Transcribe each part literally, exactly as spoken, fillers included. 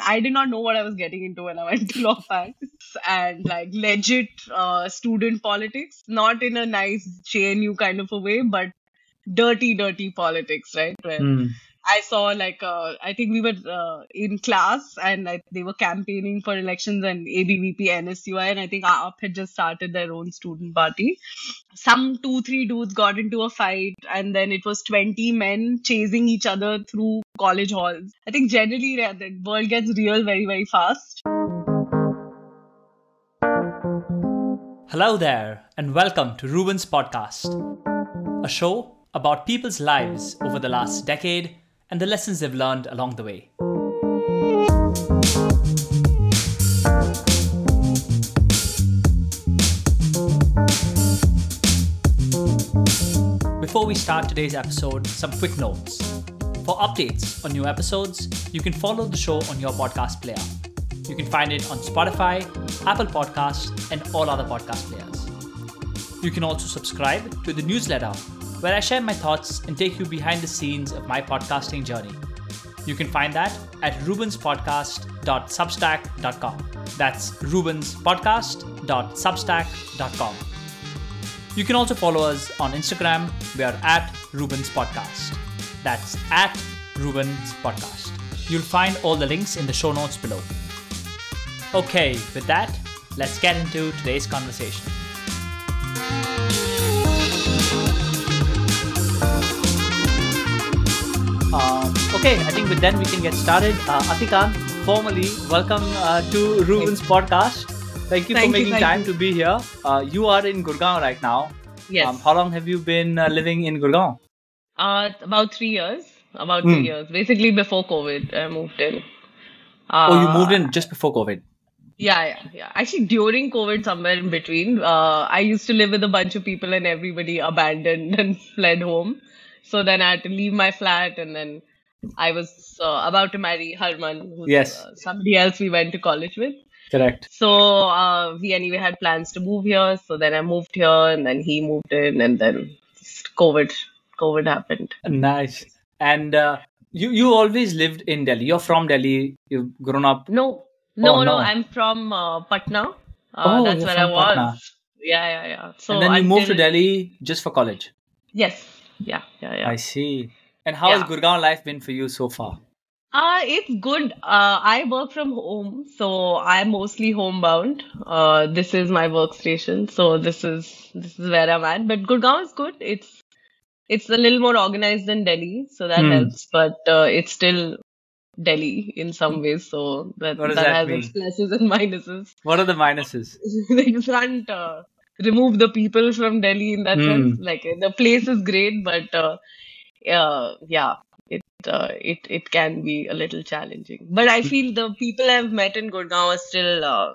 I did not know what I was getting into when I went to law science, and like legit uh, student politics, not in a nice J N U kind of a way, but dirty, dirty politics, right? Where Mm. I saw like uh, I think we were uh, in class and I, they were campaigning for elections and A B V P, N S U I, and I think A A P had just started their own student party. Some two, three dudes got into a fight, and then it was twenty men chasing each other through college halls. I think generally yeah, the world gets real very, very fast. Hello there, and welcome to Ruben's Podcast, a show about people's lives over the last decade and the lessons they've learned along the way. Before we start today's episode, some quick notes. For updates on new episodes, you can follow the show on your podcast player. You can find it on Spotify, Apple Podcasts, and all other podcast players. You can also subscribe to the newsletter, where I share my thoughts and take you behind the scenes of my podcasting journey. You can find that at rubens podcast dot substack dot com. That's rubens podcast dot substack dot com. You can also follow us on Instagram. We are at Rubens Podcast. That's at Rubens Podcast. You'll find all the links in the show notes below. Okay, with that, let's get into today's conversation. Uh, okay, I think with that we can get started. Uh, Atika, formally welcome uh, to Ruben's Podcast. Thank you Thank for you, making thank time you. to be here. Uh, you are in Gurgaon right now. Yes. Um, how long have you been uh, living in Gurgaon? Uh, about three years. About Hmm. three years. Basically before COVID, I moved in. Uh, Oh, you moved in just before COVID. Yeah, yeah, yeah. Actually, during COVID, somewhere in between, uh, I used to live with a bunch of people and everybody abandoned and fled home. So then I had to leave my flat, and then I was uh, about to marry Harman, who's Yes. uh, somebody else we went to college with. Correct. So uh, we anyway had plans to move here. So then I moved here, and then he moved in, and then COVID, COVID happened. Nice. And uh, you you always lived in Delhi. You're from Delhi. You've grown up. No, no, Oh, no. no. I'm from uh, Patna. Uh, Oh, that's you're where I from was. Patna. Yeah, yeah, yeah. So And then you moved to until Delhi just for college. yes, yeah, yeah, yeah. I see. And how has Yeah. Gurgaon life been for you so far? Uh, it's good. Uh, I work from home, so I'm mostly homebound. Uh, this is my workstation, so this is this is where I'm at. But Gurgaon is good. It's it's a little more organized than Delhi, so that Hmm. helps. But uh, it's still Delhi in some ways, so that What does that that has mean? its pluses and minuses. What are the minuses? You can't uh, remove the people from Delhi in that Hmm. sense. Like the place is great, but uh, uh, yeah, it uh, it it can be a little challenging. But I feel the people I've met in Gurgaon are still. Uh,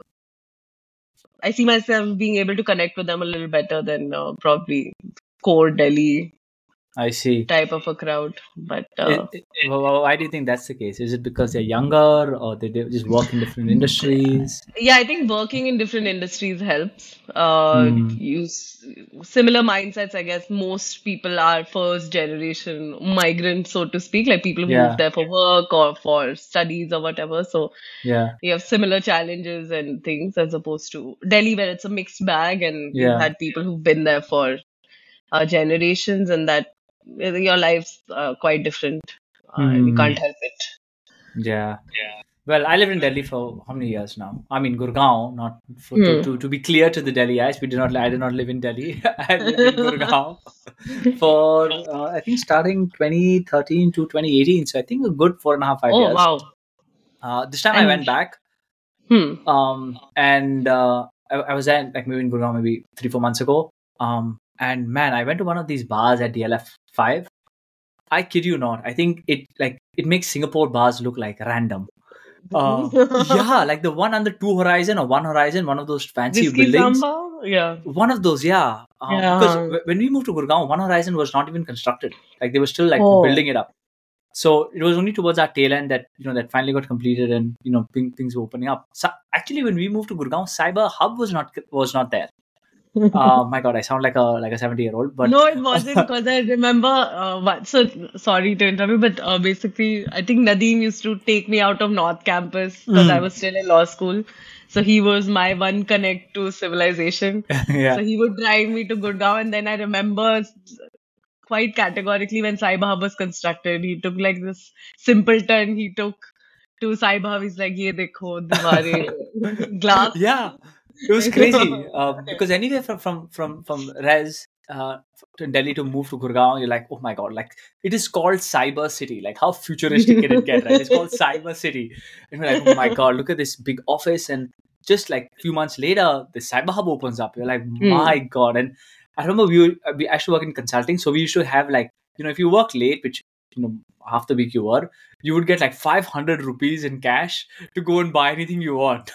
I see myself being able to connect with them a little better than uh, probably core Delhi I see. type of a crowd. But It, uh, it- wh- wh- why do you think that's the case? Is it because they're younger or they they just work in different industries? yeah, I think working in different industries helps. Uh, Hmm. use similar mindsets. I guess most people are first generation migrants, so to speak, like people who Yeah. move there for work or for studies or whatever. So Yeah. you have similar challenges and things as opposed to Delhi, where it's a mixed bag, and you've Yeah. had people who've been there for uh, generations, and that uh, your life's uh, quite different, uh, and you Hmm. can't help it. Yeah. Well, I lived in Delhi for how many years now? I mean, Gurgaon, not for, to, Hmm. to, to be clear to the Delhi eyes. We did not. I did not live in Delhi. I lived in Gurgaon for uh, I think starting twenty thirteen to twenty eighteen. So I think a good four and a half five Oh years. wow. Uh, this time I And went back, hmm. um, and uh, I, I was at like maybe in Gurgaon maybe three four months ago. Um, and man, I went to one of these bars at D L F five. I kid you not. I think it like it makes Singapore bars look like random. Uh, yeah, like the one under Two Horizon or One Horizon, one of those fancy Whiskey buildings. Samba? Yeah. One of those, yeah. Um, Because Yeah. w- when we moved to Gurgaon, One Horizon was not even constructed. Like they were still like Oh. building it up. So it was only towards our tail end that you know that finally got completed and you know thing- things were opening up. So actually, when we moved to Gurgaon, Cyber Hub was not was not there. Uh, my God, I sound like a like a seventy year old, but No, it wasn't because I remember uh, what. So sorry to interrupt you, but uh, basically, I think Nadeem used to take me out of North Campus because I Mm, was still in law school. So he was my one connect to civilization. yeah, So he would drive me to Gurgaon, and then I remember quite categorically when Sai Bhab was constructed, he took like this simple turn. He took to Sai Bhab. He's like, "Ye dekho, diware, glass." yeah. It was crazy um, because anyway, from from from from Res uh, to Delhi to move to Gurgaon, you're like, oh my God, like it is called Cyber City. Like how futuristic can it get, right? It's called Cyber City, and we're like, oh my God, look at this big office. And just like a few months later, the Cyber Hub opens up. You're like, Hmm. my God. And I remember we were, we actually work in consulting, so we used to have like, you know, if you work late, which you know half the week you were, you would get like five hundred rupees in cash to go and buy anything you want.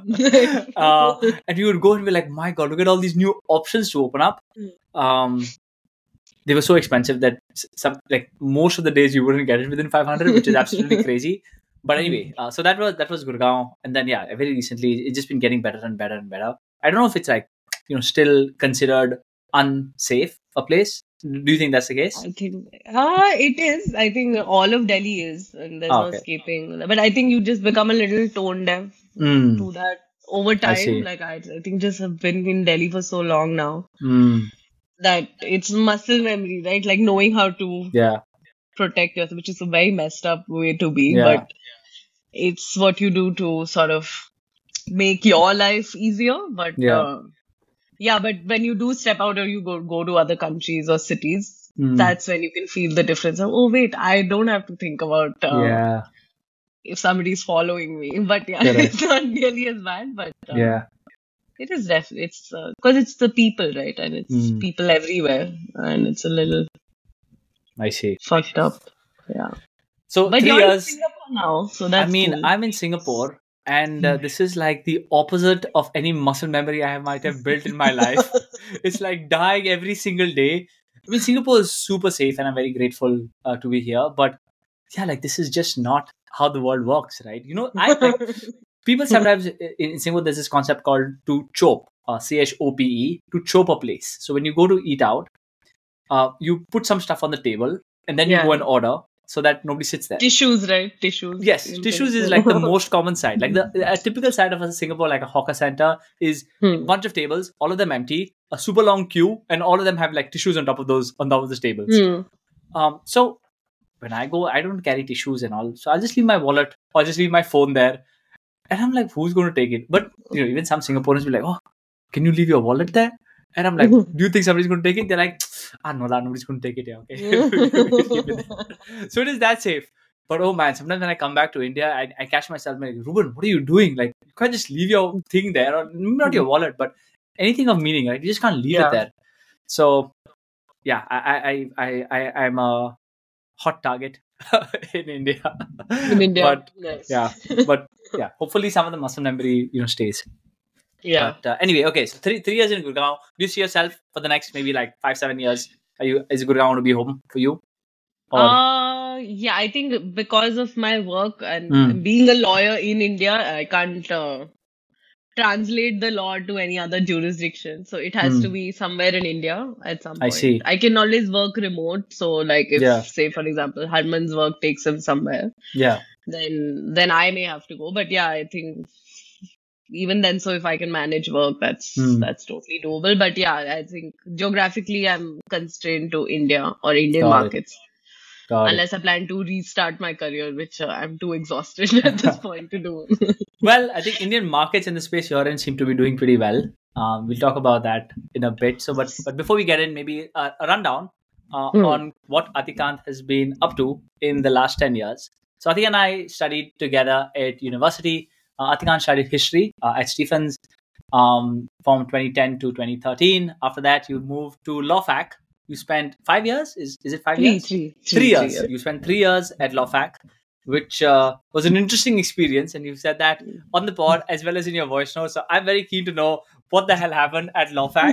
uh, and you would go and be like, my God, look at all these new options to open up. Um, they were so expensive that s- some like most of the days you wouldn't get it within five hundred, which is absolutely crazy. But anyway, uh, so that was that was Gurgaon, and then yeah, very recently it's just been getting better and better and better. I don't know if it's like you know still considered unsafe a place. Do you think that's the case? I think ah, it is. I think all of Delhi is, and there's Ah, no okay. escaping. But I think you just become a little tone deaf Mm, to that over I time. see. Like I, I think just have been in Delhi for so long now Mm, that it's muscle memory, right? Like knowing how to yeah, protect yourself, which is a very messed up way to be, yeah, but it's what you do to sort of make your life easier. But yeah. uh, yeah, but when you do step out or you go go to other countries or cities, Mm, that's when you can feel the difference. Of, oh wait, I don't have to think about uh, yeah, if somebody's following me. But yeah, correct. it's not really as bad. But uh, Yeah. it is definitely it's because it's the people, right? And it's Mm, people everywhere, and it's a little I see. fucked up. Yeah. So But three you're in years. Singapore now, so I that's mean, cool. I'm in Singapore, and uh, this is like the opposite of any muscle memory I might have built in my life. It's like dying every single day. I mean, Singapore is super safe, and I'm very grateful uh, to be here. But yeah, like this is just not how the world works, right? You know, I like people sometimes i- in Singapore. There's this concept called to chop, uh, C H O P E, to chop a place. So when you go to eat out, uh, you put some stuff on the table, and then you go Yeah. and order so that nobody sits there. Tissues, right? Tissues Yes, in tissues is like the Singapore. most common side. Like the a typical side of a Singapore, like a hawker center, is a Hmm. bunch of tables, all of them empty, a super long queue, and all of them have like tissues on top of those on top of those tables. Hmm. Um, so when I go, I don't carry tissues and all, so I'll just leave my wallet or just leave my phone there, and I'm like, who's going to take it? But you know, even some Singaporeans will be like, oh, can you leave your wallet there? And I'm like, do you think somebody's going to take it? They're like, ah, no, that nobody's going to take it. Yeah, okay, leave it there. So it is that safe. But oh man, sometimes when I come back to India, I, I catch myself like, Ruben, what are you doing? Like, you can't just leave your thing there, or not your wallet, but anything of meaning, right? You just can't leave it Yeah. there. So yeah, I I I I I'm a hot target in India. In India. But Nice. yeah, but yeah, hopefully some of the muscle memory you know stays. Yeah. But uh, anyway, okay, so three three years in Gurgaon. Do you see yourself for the next maybe like five seven years? Are you is Gurgaon to be home for you? Or Uh, yeah, I think because of my work Hmm, and being a lawyer in India, I can't uh, translate the law to any other jurisdiction. So it has to hmm, be somewhere in India at some I point. see. I can always work remote. So like if, Yeah, say, for example, Harman's work takes him somewhere, yeah, then then I may have to go. But yeah, I think even then, so if I can manage work, that's hmm, that's totally doable. But yeah, I think geographically I'm constrained to India or Indian got it, markets got it. unless I plan to restart my career, which uh, I'm too exhausted at this point to do. Well, I think Indian markets in the space you're in seem to be doing pretty well. Um, we'll talk about that in a bit. So, but but before we get in, maybe a, a rundown uh, Hmm. on what Atikant has been up to in the last ten years. So, Atik and I studied together at university. Uh, Atikant studied history uh, at Stephens um, from twenty ten to twenty thirteen. After that, you moved to LawFac. You spent five years. Is is it five Three, years? three, Three three, three years. years. You spent three years at LawFac, which uh, was an interesting experience. And you said that on the pod as well as in your voice note. So I'm very keen to know what the hell happened at LawFac.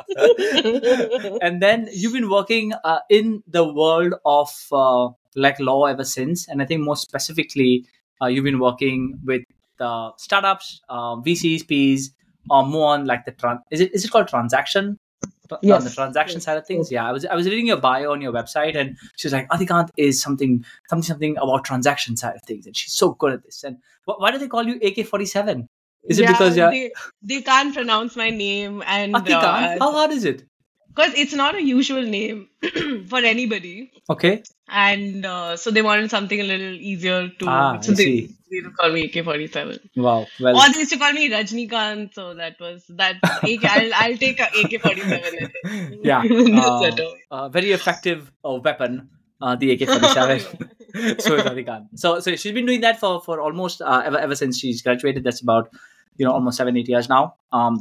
And then you've been working uh, in the world of uh, like law ever since. And I think more specifically, uh, you've been working with uh, startups, uh, V Cs, Ps or more on like the trans. Is it is it called transaction? On Yes. the transaction Yes. side of things, yeah. I was I was reading your bio on your website, and she was like, Adhikant is something something something about transaction side of things, and she's so good at this. And wh- why do they call you A K forty-seven? Is it Yeah, because you're they they can't pronounce my name, and Adhikant? uh, How hard is it? because it's not a usual name for anybody, Okay. and uh, so they wanted something a little easier to. Ah, So I they see. they used to call me A K forty-seven, Wow. Well, or they used to call me Rajnikant. So that was that's A K. I'll I'll take a A K forty-seven. I think. yeah. That's Uh, better. uh, very effective uh, weapon, uh, the A K forty-seven. So is Adhikant. So so she's been doing that for for almost uh, ever ever since she's graduated. That's about you know almost seven eight years now. Um,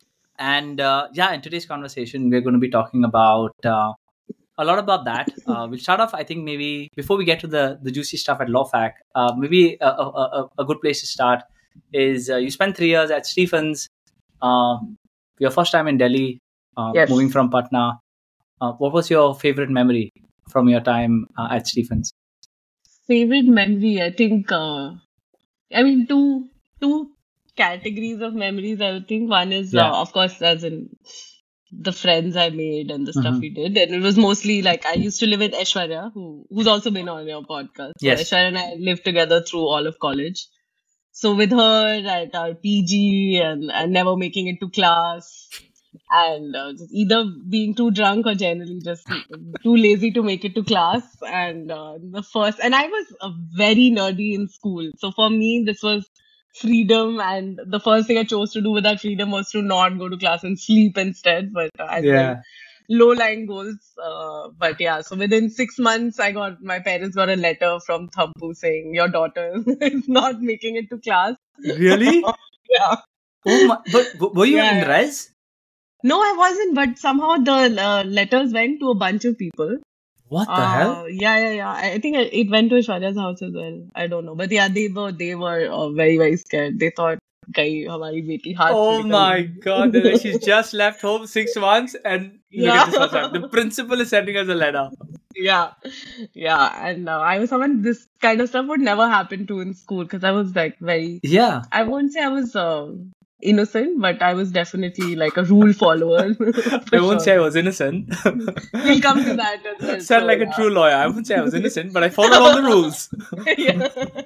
and uh, yeah, in today's conversation, we're going to be talking about uh, a lot about that. Uh, we'll start off, I think, maybe before we get to the the juicy stuff at LawFac. Uh, maybe a, a, a, a good place to start is uh, you spent three years at Stephens. Uh, your first time in Delhi, uh, Yes. moving from Patna. Uh, what was your favorite memory from your time uh, at Stephens? Favorite memory, I think. Uh, I mean, two two categories of memories. I would think one is, Yeah. uh, of course, as in the friends I made and the stuff Mhm. we did, and it was mostly like I used to live with Aishwarya, who who's also been on your podcast. So Yes. Aishwarya and I lived together through all of college. So with her at our P G and, and never making it to class, and uh, just either being too drunk or generally just too lazy to make it to class. And uh, the first, and I was uh, very nerdy in school. So for me, this was freedom. And the first thing I chose to do with that freedom was to not go to class and sleep instead. But uh, as well, Yeah. low lying goals. Uh, but yeah, so within six months, I got my parents got a letter from Thampu saying your daughter is not making it to class. Really? Yeah. Oh my! But w- were you Yeah, in yeah. res? No, I wasn't, but somehow the uh, letters went to a bunch of people. What the hell? Uh, yeah, yeah, yeah. I I think it it went to Aishwarya's house as well. I don't know, but yeah, they were they were uh, very very scared. They thought, "Kai, हमारी बेटी हाथ से Oh निकल my गई." God! Then She's just left home six months, and look at this Yeah. what's happened. The principal is sending us a letter. Yeah, yeah, and uh, I was someone this kind of stuff would never happen to in school because I was like very. Yeah. I won't say I was uh, innocent, but I was definitely like a rule follower. for I won't sure. say I was innocent. We'll come to that as well. Sound so, like a yeah. true lawyer. I wouldn't say I was innocent, but I followed all the rules. yeah.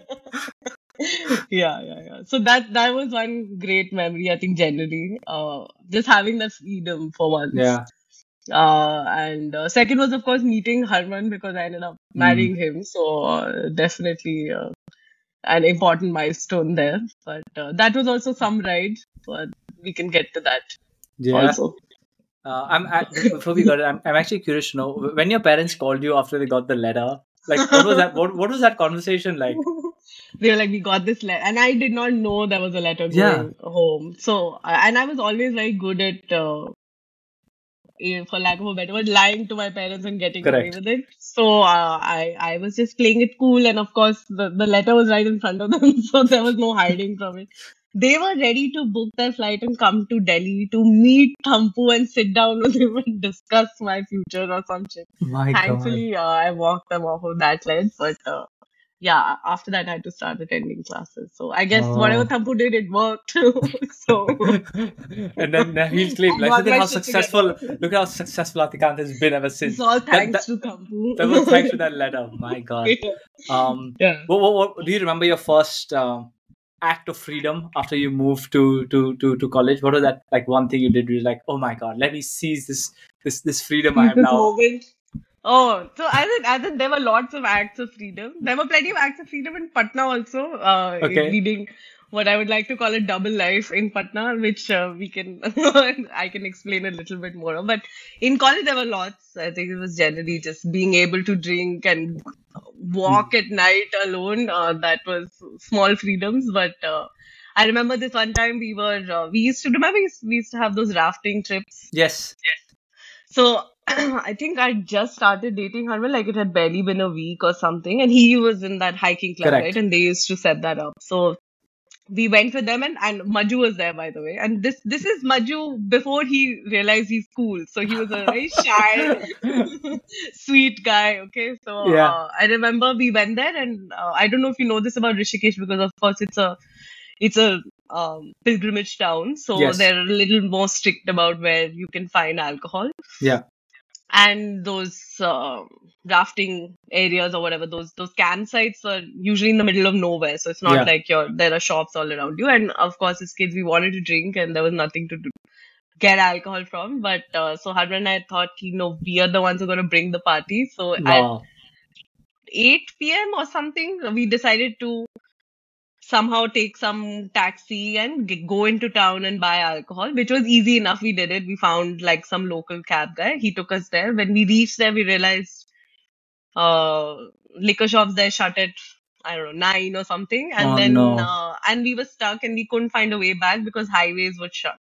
yeah, yeah, yeah. So that that was one great memory, I think, generally. Uh, just having that freedom for once. Yeah. Uh, and uh, second was, of course, meeting Harman because I ended up Mm. marrying him. So uh, definitely uh, an important milestone there. But uh, that was also some ride. But we can get to that Yeah. also. Uh, I'm at, before we got it. I'm, I'm actually curious to know when your parents called you after they got the letter. Like, what was that? What, what was that conversation like? They were like, we got this letter, and I did not know there was a letter going Yeah. home. So, uh, and I was always very good at, uh, eh, for lack of a better word, lying to my parents and getting Correct. away with it. So, uh, I I was just playing it cool, and of course, the, the letter was right in front of them, so there was no hiding from it. They were ready to book their flight and come to Delhi to meet Thampu and sit down with him and discuss my future or some shit. My Thankfully, uh, I walked them off of that ledge, but uh, yeah, after that, I had to start attending classes. So I guess whatever Oh. Thampu did, it worked. so And then now he's claimed, I like, got look at my how shit successful, together. look at how successful Atikant has been ever since. It's all That, thanks that, to Thampu. that was thanks to that letter. My God. Um, yeah. what, what, what, do you remember your first um, act of freedom after you moved to, to, to, to college? What was that, like, one thing you did? You were like, oh my God, let me seize this this this freedom I Seize have this now. moment. Oh, so I think I think there were lots of acts of freedom. There were plenty of acts of freedom in Patna also. Uh, Okay. leading what I would like to call a double life in Patna, which uh, we can I can explain a little bit more of. But in college there were lots. I think it was generally just being able to drink and walk at night alone. Uh, that was small freedoms, but. Uh, I remember this one time we were uh, we used to remember we used, we used to have those rafting trips. Yes. So I think I just started dating Harman, like it had barely been a week or something, and he was in that hiking club, Correct. right? And they used to set that up. So we went with them, and, and Maju was there, by the way. And this this is Maju before he realized he's cool. So he was a very shy, sweet guy. Okay, so Yeah. uh, I remember we went there, and uh, I don't know if you know this about Rishikesh because, of course, it's a it's a um, pilgrimage town, so Yes. they're a little more strict about where you can find alcohol. Yeah. And those uh, rafting areas or whatever, those those campsites are usually in the middle of nowhere, so it's not Yeah. like you're there are shops all around you. And of course, as kids, we wanted to drink, and there was nothing to do, get alcohol from. But uh, so Harman and I thought, you know, we are the ones who are going to bring the party. So at Wow. eight p m or something, we decided to somehow take some taxi and g- go into town and buy alcohol, which was easy enough. We did it. We found like some local cab guy. He took us there. When we reached there, we realized uh, liquor shops there shut at, I don't know, nine or something. And Oh then, no. uh, and we were stuck and we couldn't find a way back because highways were shut.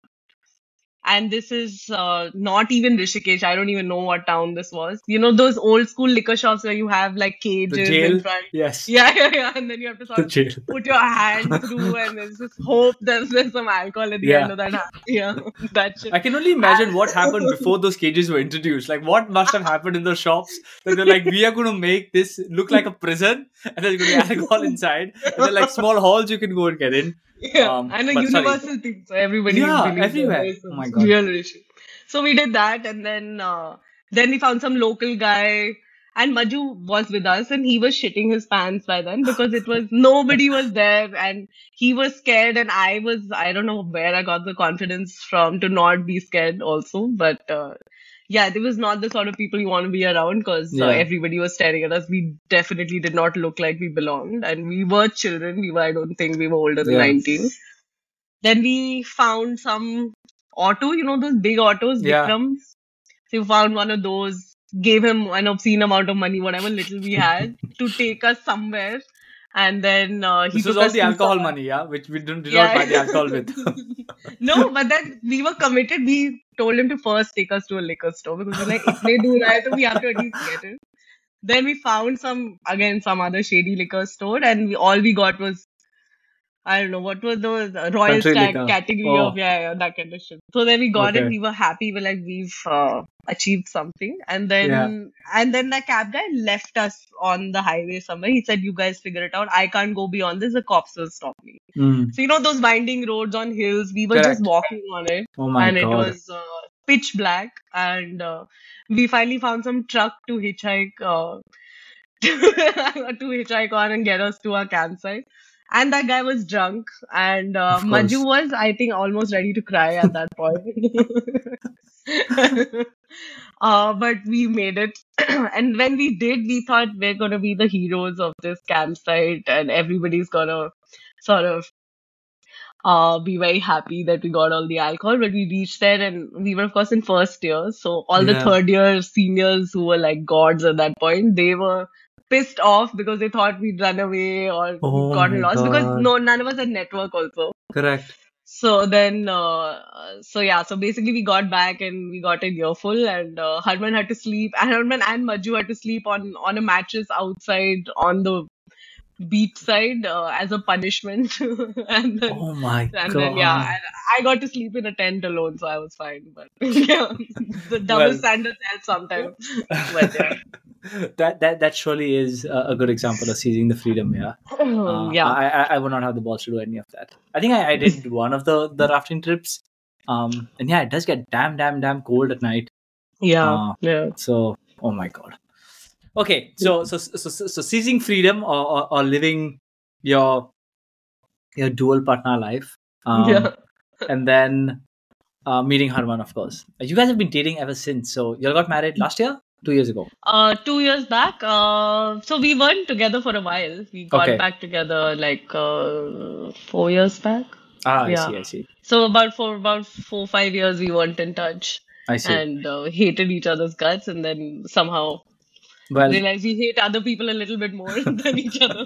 And this is uh, not even Rishikesh. I don't even know what town this was. You know, those old school liquor shops where you have like The cages jail. in front. Yes. Yeah, yeah, yeah. And then you have to sort The of jail. put your hand through, and there's this hope there's, there's some alcohol at the Yeah. end of that. hand. Yeah, that shit. I can only imagine what happened before those cages were introduced. Like, what must have happened in those shops that they're like, we are going to make this look like a prison, and there's going to be alcohol inside, and they're like small halls you can go and get in. Yeah, Um, and a but sorry. universal thing, so everybody Yeah, believes that everywhere. there's Oh some my God. real issue. So we did that, and then uh, then we found some local guy, and Maju was with us, and he was shitting his pants by then because it was nobody was there, and he was scared, and I was I don't know where I got the confidence from to not be scared also, but uh, yeah, there was not the sort of people you want to be around because uh, Yeah. everybody was staring at us. We definitely did not look like we belonged, and we were children. We were I don't think we were older than Yeah. nineteen. Then we found some auto, you know, those big autos, Yeah. Vikrams. So we found one of those, gave him an obscene amount of money, whatever little we had, to take us somewhere. And then uh, he This was took all us the to alcohol some- money, yeah, which we didn't, did Yeah. not buy the alcohol with. No, but then we were committed. We told him to first take us to a liquor store because we were like, if they do that, we have to at least get it. Then we found some, again, some other shady liquor store, and we, all we got was, I don't know, what was the uh, Royal Country Stag liquor. category Oh. of, yeah, yeah, that kind of shit. So then we got Okay. it. We were happy. We're like, we've uh, achieved something. And then, Yeah. and then the cab guy left us on the highway somewhere. He said, you guys figure it out. I can't go beyond this. The cops will stop me. Mm. So, you know, those winding roads on hills, we were Correct. just walking on it. Oh my and God. it was uh, pitch black. And uh, we finally found some truck to hitchhike, uh, to hitchhike on and get us to our campsite. And that guy was drunk, and uh, Of Maju course. was, I think, almost ready to cry at that point. uh, but we made it. And when we did, we thought we're going to be the heroes of this campsite, and everybody's going to sort of uh, be very happy that we got all the alcohol. But we reached there, and we were, of course, in first year. So all the Yeah. third year seniors who were like gods at that point, they were pissed off because they thought we'd run away or Oh we'd gotten my lost because God. no, none of us had network also. Correct. So then, uh, so yeah, so basically we got back and we got an earful, and uh, Harman had to sleep, and Harman and Maju had to sleep on on a mattress outside on the beach side uh, as a punishment. and then, Oh my and God. then yeah, and I got to sleep in a tent alone, so I was fine. But yeah, the double Well- standards help sometimes. But yeah, that that that surely is a, a good example of seizing the freedom. Yeah. Uh, yeah, I, I I would not have the balls to do any of that. I think I, I did one of the the rafting trips. Um, and yeah, it does get damn damn damn cold at night. yeah, uh, yeah. So, oh my God. Okay, so so so, so, so seizing freedom or, or, or living your your dual partner life, um, Yeah. and then uh, meeting Harman, of course. You guys have been dating ever since. So you all got married last year, two years ago. Uh, two years back. Uh, so we weren't together for a while. We got Okay. back together like uh, four years back. Ah, I Yeah. see, I see, So about for about four five years we weren't in touch I see. and uh, hated each other's guts, and then somehow Well, realized we hate other people a little bit more than each other.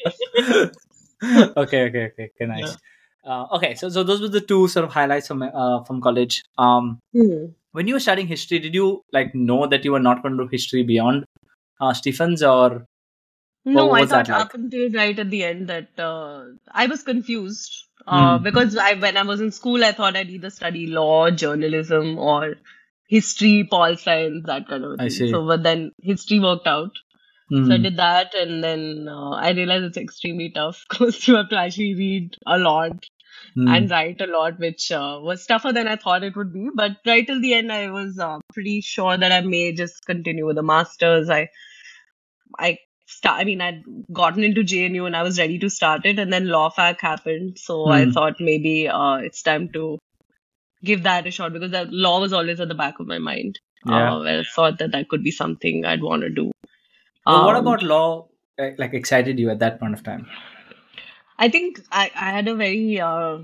okay, okay, okay, okay, nice. Uh, okay, so so those were the two sort of highlights from uh, from college. Um, Hmm. when you were studying history, did you like know that you were not going to do history beyond uh, Stephens, or No, what I was that thought like? up until right at the end that uh, I was confused uh, Hmm. because I, when I was in school, I thought I'd either study law, journalism, or history, pol science, that kind of a I thing. see. So, but then history worked out. So I Hmm. did that, and then uh, I realized it's extremely tough because you have to actually read a lot. and write a lot, which uh, was tougher than I thought it would be. But right till the end, I was uh, pretty sure that I may just continue with the masters. I, I start. I mean, I'd gotten into J N U and I was ready to start it, and then Law Fac happened. So I Hmm. thought maybe uh, it's time to give that a shot because that law was always at the back of my mind. Yeah. Uh, where I thought that that could be something I'd want to do. Well, what Um, about law uh, like excited you at that point of time? I think I, I had a very uh,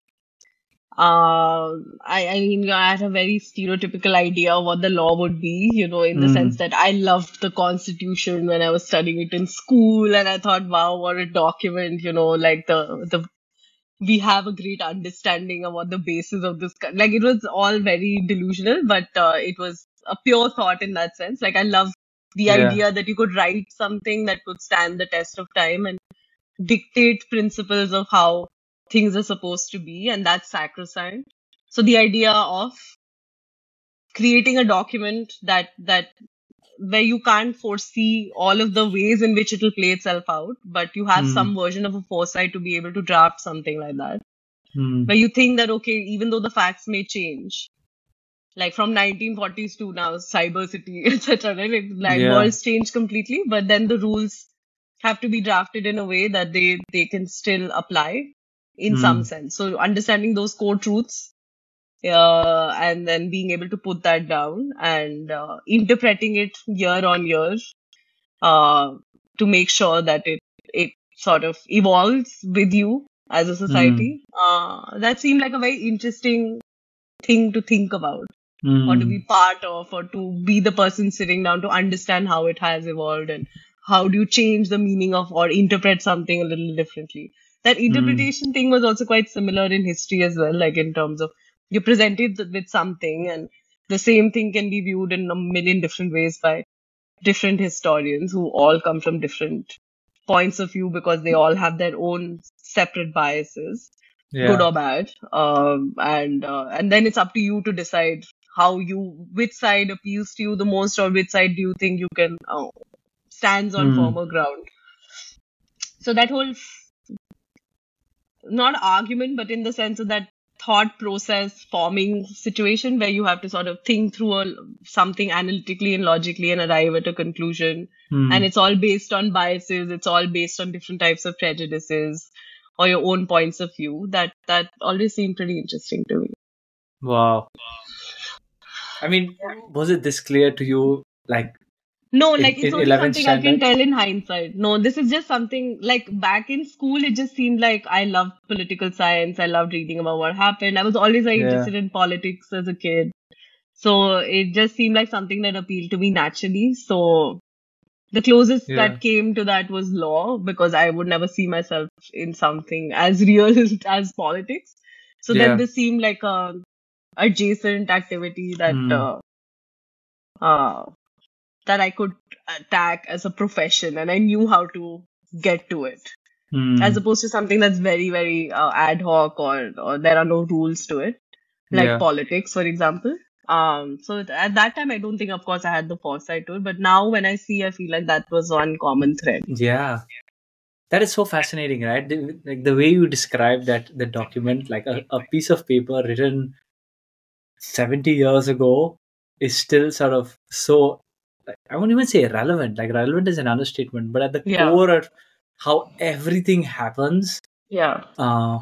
uh, I, I mean, I had a very stereotypical idea of what the law would be, you know, in the Hmm. sense that I loved the Constitution when I was studying it in school, and I thought, wow, what a document, you know, like the the we have a great understanding of what the basis of this, co- like it was all very delusional, but uh, it was a pure thought in that sense. Like I love the Yeah. idea that you could write something that could stand the test of time and dictate principles of how things are supposed to be, and that's sacrosanct. So the idea of creating a document that that where you can't foresee all of the ways in which it'll play itself out, but you have Hmm. some version of a foresight to be able to draft something like that, Hmm. where you think that okay, even though the facts may change, like from nineteen forties to now, cyber city, et cetera. Right? Like, like Yeah. worlds change completely, but then the rules have to be drafted in a way that they they can still apply in Hmm. some sense. So understanding those core truths, uh, and then being able to put that down and uh, interpreting it year on year, uh, to make sure that it it sort of evolves with you as a society. Uh, that seemed like a very interesting thing to think about, or to Hmm. be part of, or to be the person sitting down to understand how it has evolved and how do you change the meaning of or interpret something a little differently. That interpretation thing was also quite similar in history as well, like in terms of you're presented with something and the same thing can be viewed in a million different ways by different historians who all come from different points of view because they all have their own separate biases, good Yeah. or bad. Um, and uh, and then it's up to you to decide how you, which side appeals to you the most, or which side do you think you can uh, stands on Hmm. firmer ground. So that whole f- not argument, but in the sense of that thought process forming situation where you have to sort of think through a, something analytically and logically and arrive at a conclusion. Hmm. And it's all based on biases. It's all based on different types of prejudices or your own points of view. That that always seemed pretty interesting to me. Wow. I mean, was it this clear to you, like No, in, like it's in only eleventh something I can standard? tell in hindsight. No, this is just something like back in school, it just seemed like I loved political science. I loved reading about what happened. I was always very Yeah. interested in politics as a kid. So it just seemed like something that appealed to me naturally. So the closest Yeah. that came to that was law, because I would never see myself in something as real as politics. So Yeah. then this seemed like a adjacent activity that Hmm. uh, uh, that I could attack as a profession, and I knew how to get to it, Hmm. as opposed to something that's very, very uh, ad hoc, or or there are no rules to it, like Yeah. politics, for example. Um, so th- at that time, I don't think, of course, I had the foresight to it, but now when I see, I feel like that was one common thread. Yeah. That is so fascinating, right? The, like the way you describe that the document, like a, a piece of paper written seventy years ago, is still sort of so, like, I won't even say relevant. Like relevant is an understatement, but at the Yeah, core of how everything happens, yeah, uh,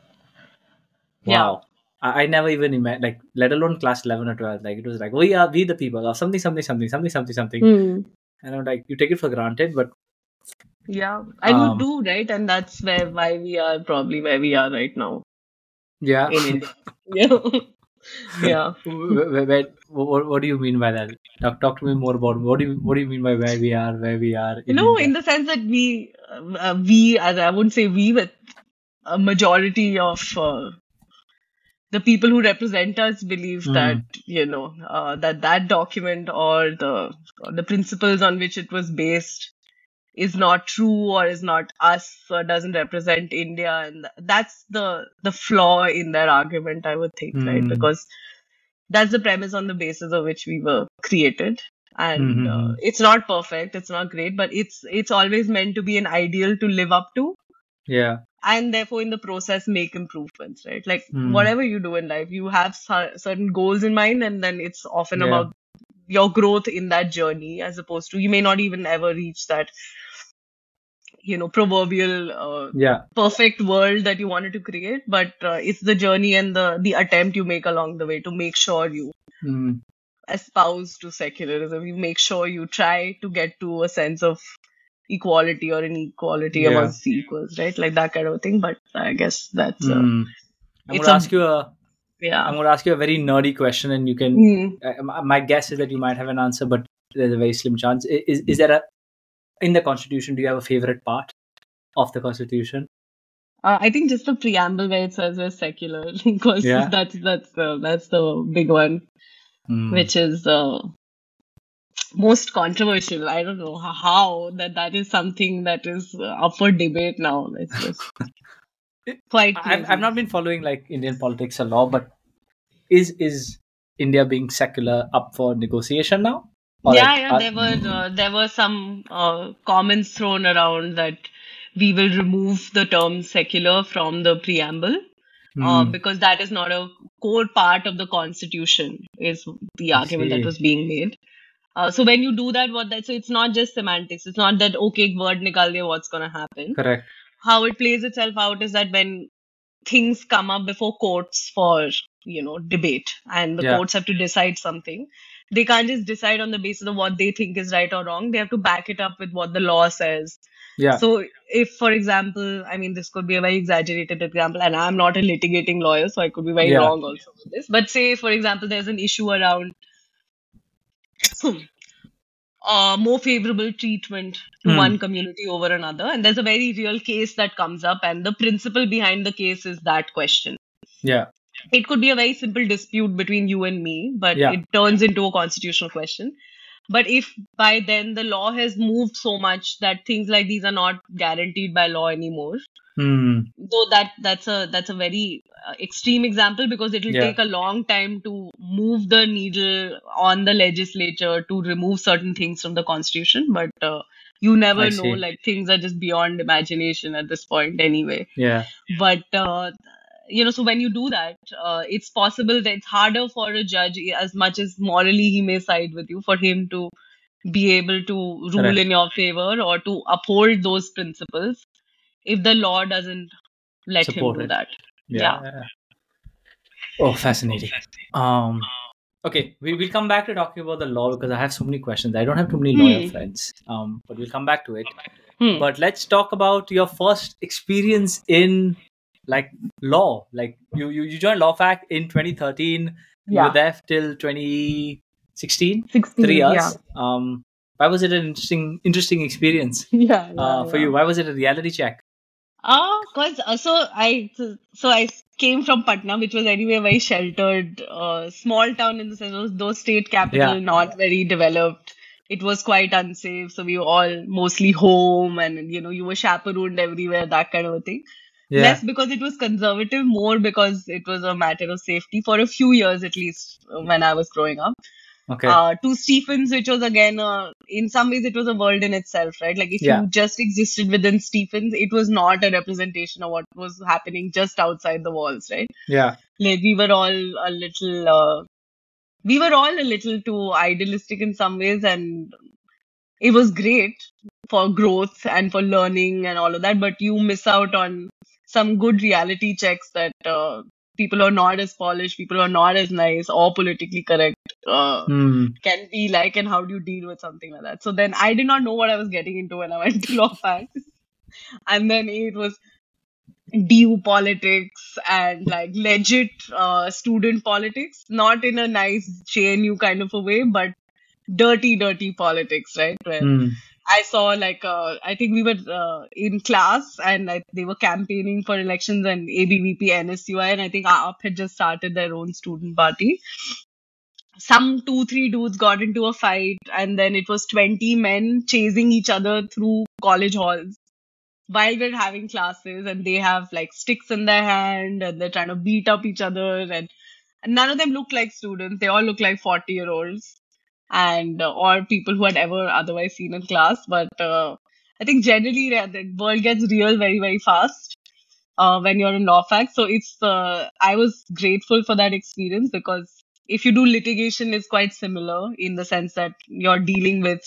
yeah. wow. I, I never even imagined, like, let alone class eleven or twelve. Like, it was like, we are, we the people, or something, something, something, something, something, something. Hmm. And I'm like, you take it for granted, but Yeah, and you um, do, right? And that's where why we are probably where we are right now yeah. in India. Yeah, yeah. Where, where, where- what, what do you mean by that? Talk, talk to me more about what do you what do you mean by where we are, where we are in No, India? in the sense that we, uh, we, as I wouldn't say we, but a majority of uh, the people who represent us believe Hmm. that, you know, uh, that that document or the or the principles on which it was based is not true, or is not us, or doesn't represent India, and th- that's the the flaw in their argument, I would think, right? Hmm. Because that's the premise on the basis of which we were created, and uh, Hmm. it's not perfect, it's not great, but it's it's always meant to be an ideal to live up to. Yeah. and therefore in the process make improvements, right? Like Hmm. whatever you do in life, you have cer- certain goals in mind, and then it's often Yeah. about your growth in that journey, as opposed to you may not even ever reach that, you know, proverbial uh, Yeah. perfect world that you wanted to create, but uh, it's the journey and the the attempt you make along the way to make sure you Hmm. espouse to secularism. You make sure you try to get to a sense of equality or inequality Yeah. amongst the equals, right? Like that kind of thing. But I guess that's uh, Hmm. I'm it's gonna a ask you a I'm yeah. gonna ask you a very nerdy question, and you can. Mm. Uh, my- my guess is that you might have an answer, but there's a very slim chance. I- Is is there a in the Constitution? Do you have a favorite part of the Constitution? Uh, I think just the preamble where it says we're secular, because Yeah. that's that's uh, that's the big one, Hmm. which is uh, most controversial. I don't know ho- how that that is something that is uh, up for debate now. It's just quite I've I've crazy. not been following like Indian politics a lot, but is is India being secular up for negotiation now? Or Yeah, like, yeah, uh, there were uh, there were some uh, comments thrown around that we will remove the term secular from the preamble, uh, hmm, because that is not a core part of the constitution, is the I argument that see. was being made. Uh, so when you do that, what that so it's not just semantics. It's not that okay, word nikal diya, what's gonna happen. Correct. How it plays itself out is that when things come up before courts for, you know, debate, and the Yeah. courts have to decide something, they can't just decide on the basis of what they think is right or wrong. They have to back it up with what the law says. Yeah. So if, for example, I mean, this could be a very exaggerated example, and I'm not a litigating lawyer, so I could be very Yeah. wrong also with this, but say, for example, there's an issue around uh, more favorable treatment to Hmm. one community over another, and there's a very real case that comes up, and the principle behind the case is that question. Yeah. It could be a very simple dispute between you and me, but Yeah. it turns into a constitutional question. But if by then the law has moved so much that things like these are not guaranteed by law anymore, Hmm. though that that's a that's a very uh, extreme example, because it will Yeah. take a long time to move the needle on the legislature to remove certain things from the constitution. But uh, you never I know, see. like things are just beyond imagination at this point anyway. Yeah. But uh, you know, so when you do that, uh, it's possible that it's harder for a judge, as much as morally he may side with you, for him to be able to rule Correct. in your favor or to uphold those principles if the law doesn't let him Support do it. that. Yeah. Yeah. Oh, fascinating. Um. Okay, we will come back to talking about the law because I have so many questions. I don't have too many lawyer Hmm. friends. Um, but we'll come back to it. Hmm. But let's talk about your first experience in like law. Like you, you, you joined LawFac in twenty thirteen. You were Yeah. there till twenty sixteen, three sixteen. Yeah. years. Um, why was it an interesting, interesting experience Yeah. Yeah. uh, for yeah. you? Why was it a reality check? Ah, cause uh, so I so, so I came from Patna, which was anyway a very sheltered, uh, small town in the sense of those state capital, Yeah, not very developed. It was quite unsafe, so we were all mostly home, and you know, you were chaperoned everywhere, that kind of a thing. yeah, Less because it was conservative, more because it was a matter of safety for a few years at least uh, when I was growing up. okay, Uh, to Stephens, which was again, uh, in some ways, it was a world in itself, right? Like if yeah, you just existed within Stephens, it was not a representation of what was happening just outside the walls, right? yeah, Like we were all a little, uh, we were all a little too idealistic in some ways, and it was great for growth and for learning and all of that, but you miss out on some good reality checks that uh, people who are not as polished, people who are not as nice or politically correct uh, hmm, can be like, and how do you deal with something like that? So then I did not know what I was getting into when I went to law fac, and then it was due politics and like legit uh, student politics, not in a nice J N U kind of a way, but dirty, dirty politics, right? Where hmm, I saw like uh, I think we were uh, in class, and I, they were campaigning for elections, and A B V P, N S U I, and I think A A P had just started their own student party. Some two, three dudes got into a fight, and then it was twenty men chasing each other through college halls while we're having classes, and they have like sticks in their hand, and they're trying to beat up each other, and, and none of them look like students. They all look like forty year olds, and uh, or people who had ever otherwise seen in class. But uh, I think generally uh, the world gets real very, very fast. uh, when you're in law fac. So it's uh, I was grateful for that experience because if you do litigation, it's quite similar in the sense that you're dealing with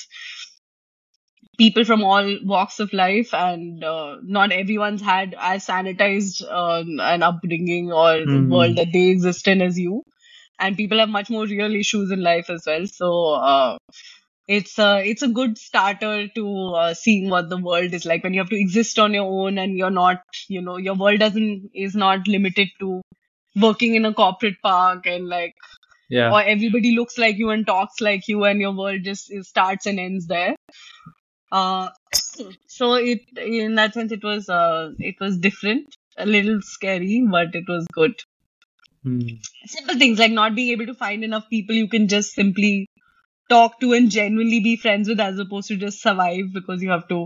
people from all walks of life, and uh, not everyone's had as sanitized uh, an upbringing or world Mm. that they exist in as you. And people have much more real issues in life as well. So uh, it's a it's a good starter to uh, seeing what the world is like when you have to exist on your own, and you're not, you know, your world doesn't is not limited to working in a corporate park, and like, Yeah. or everybody looks like you and talks like you, and your world just is, starts and ends there. Uh, so it in that sense it was uh it was different, a little scary, but it was good. Mm. Simple things like not being able to find enough people you can just simply talk to and genuinely be friends with, as opposed to just survive because you have to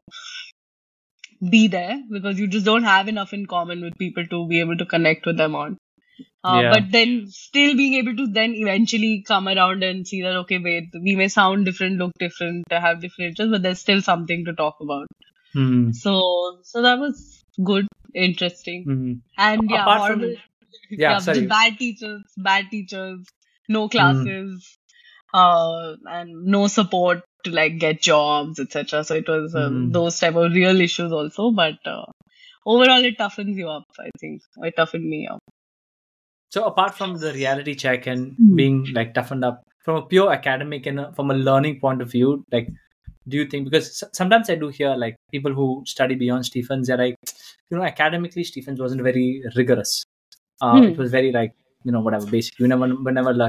be there because you just don't have enough in common with people to be able to connect with them on. Uh, Yeah. but then still being able to then eventually come around and see that, okay, wait, we may sound different, look different, have different interests, but there's still something to talk about. Mm. So, so that was good, interesting. Mm. And yeah, Apart horrible. from yeah, Yeah, sorry. just bad teachers, bad teachers, no Mm. classes, uh, and no support to like get jobs, et cetera. So it was uh, Mm. those type of real issues also. But uh, overall, it toughens you up. I think it toughened me up. So apart from the reality check and Hmm. being like toughened up from a pure academic and uh, from a learning point of view, like, do you think, because s- sometimes I do hear like people who study beyond Stephens, they're like, you know, academically Stephens wasn't very rigorous. Uh, it Hmm. was very like, you know, whatever, basic. You never, whenever like,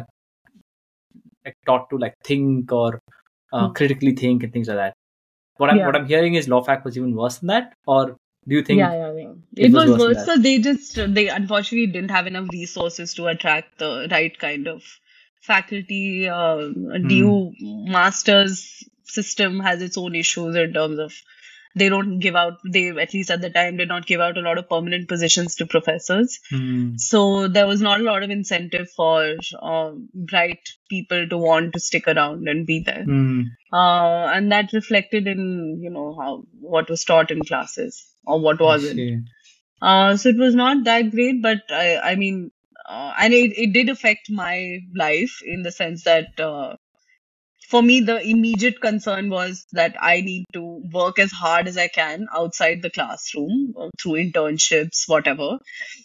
like taught to like think or uh, Hmm. critically think and things like that. What I'm what Yeah. I'm hearing is law fac was even worse than that, or do you Yeah, think yeah, yeah. it It was was worse than worse that? because they just they unfortunately didn't have enough resources to attract the right kind of faculty. Uh, Hmm. D U masters system has its own issues in terms of they don't give out, they at least at the time did not give out a lot of permanent positions to professors. Hmm. So there was not a lot of incentive for uh, bright people to want to stick around and be there. Hmm. Uh, and that reflected in, you know, how what was taught in classes or what I wasn't. see. Uh, so it was not that great, but I, I mean, uh, and it, it did affect my life in the sense that uh, for me, the immediate concern was that I need to work as hard as I can outside the classroom uh, through internships, whatever,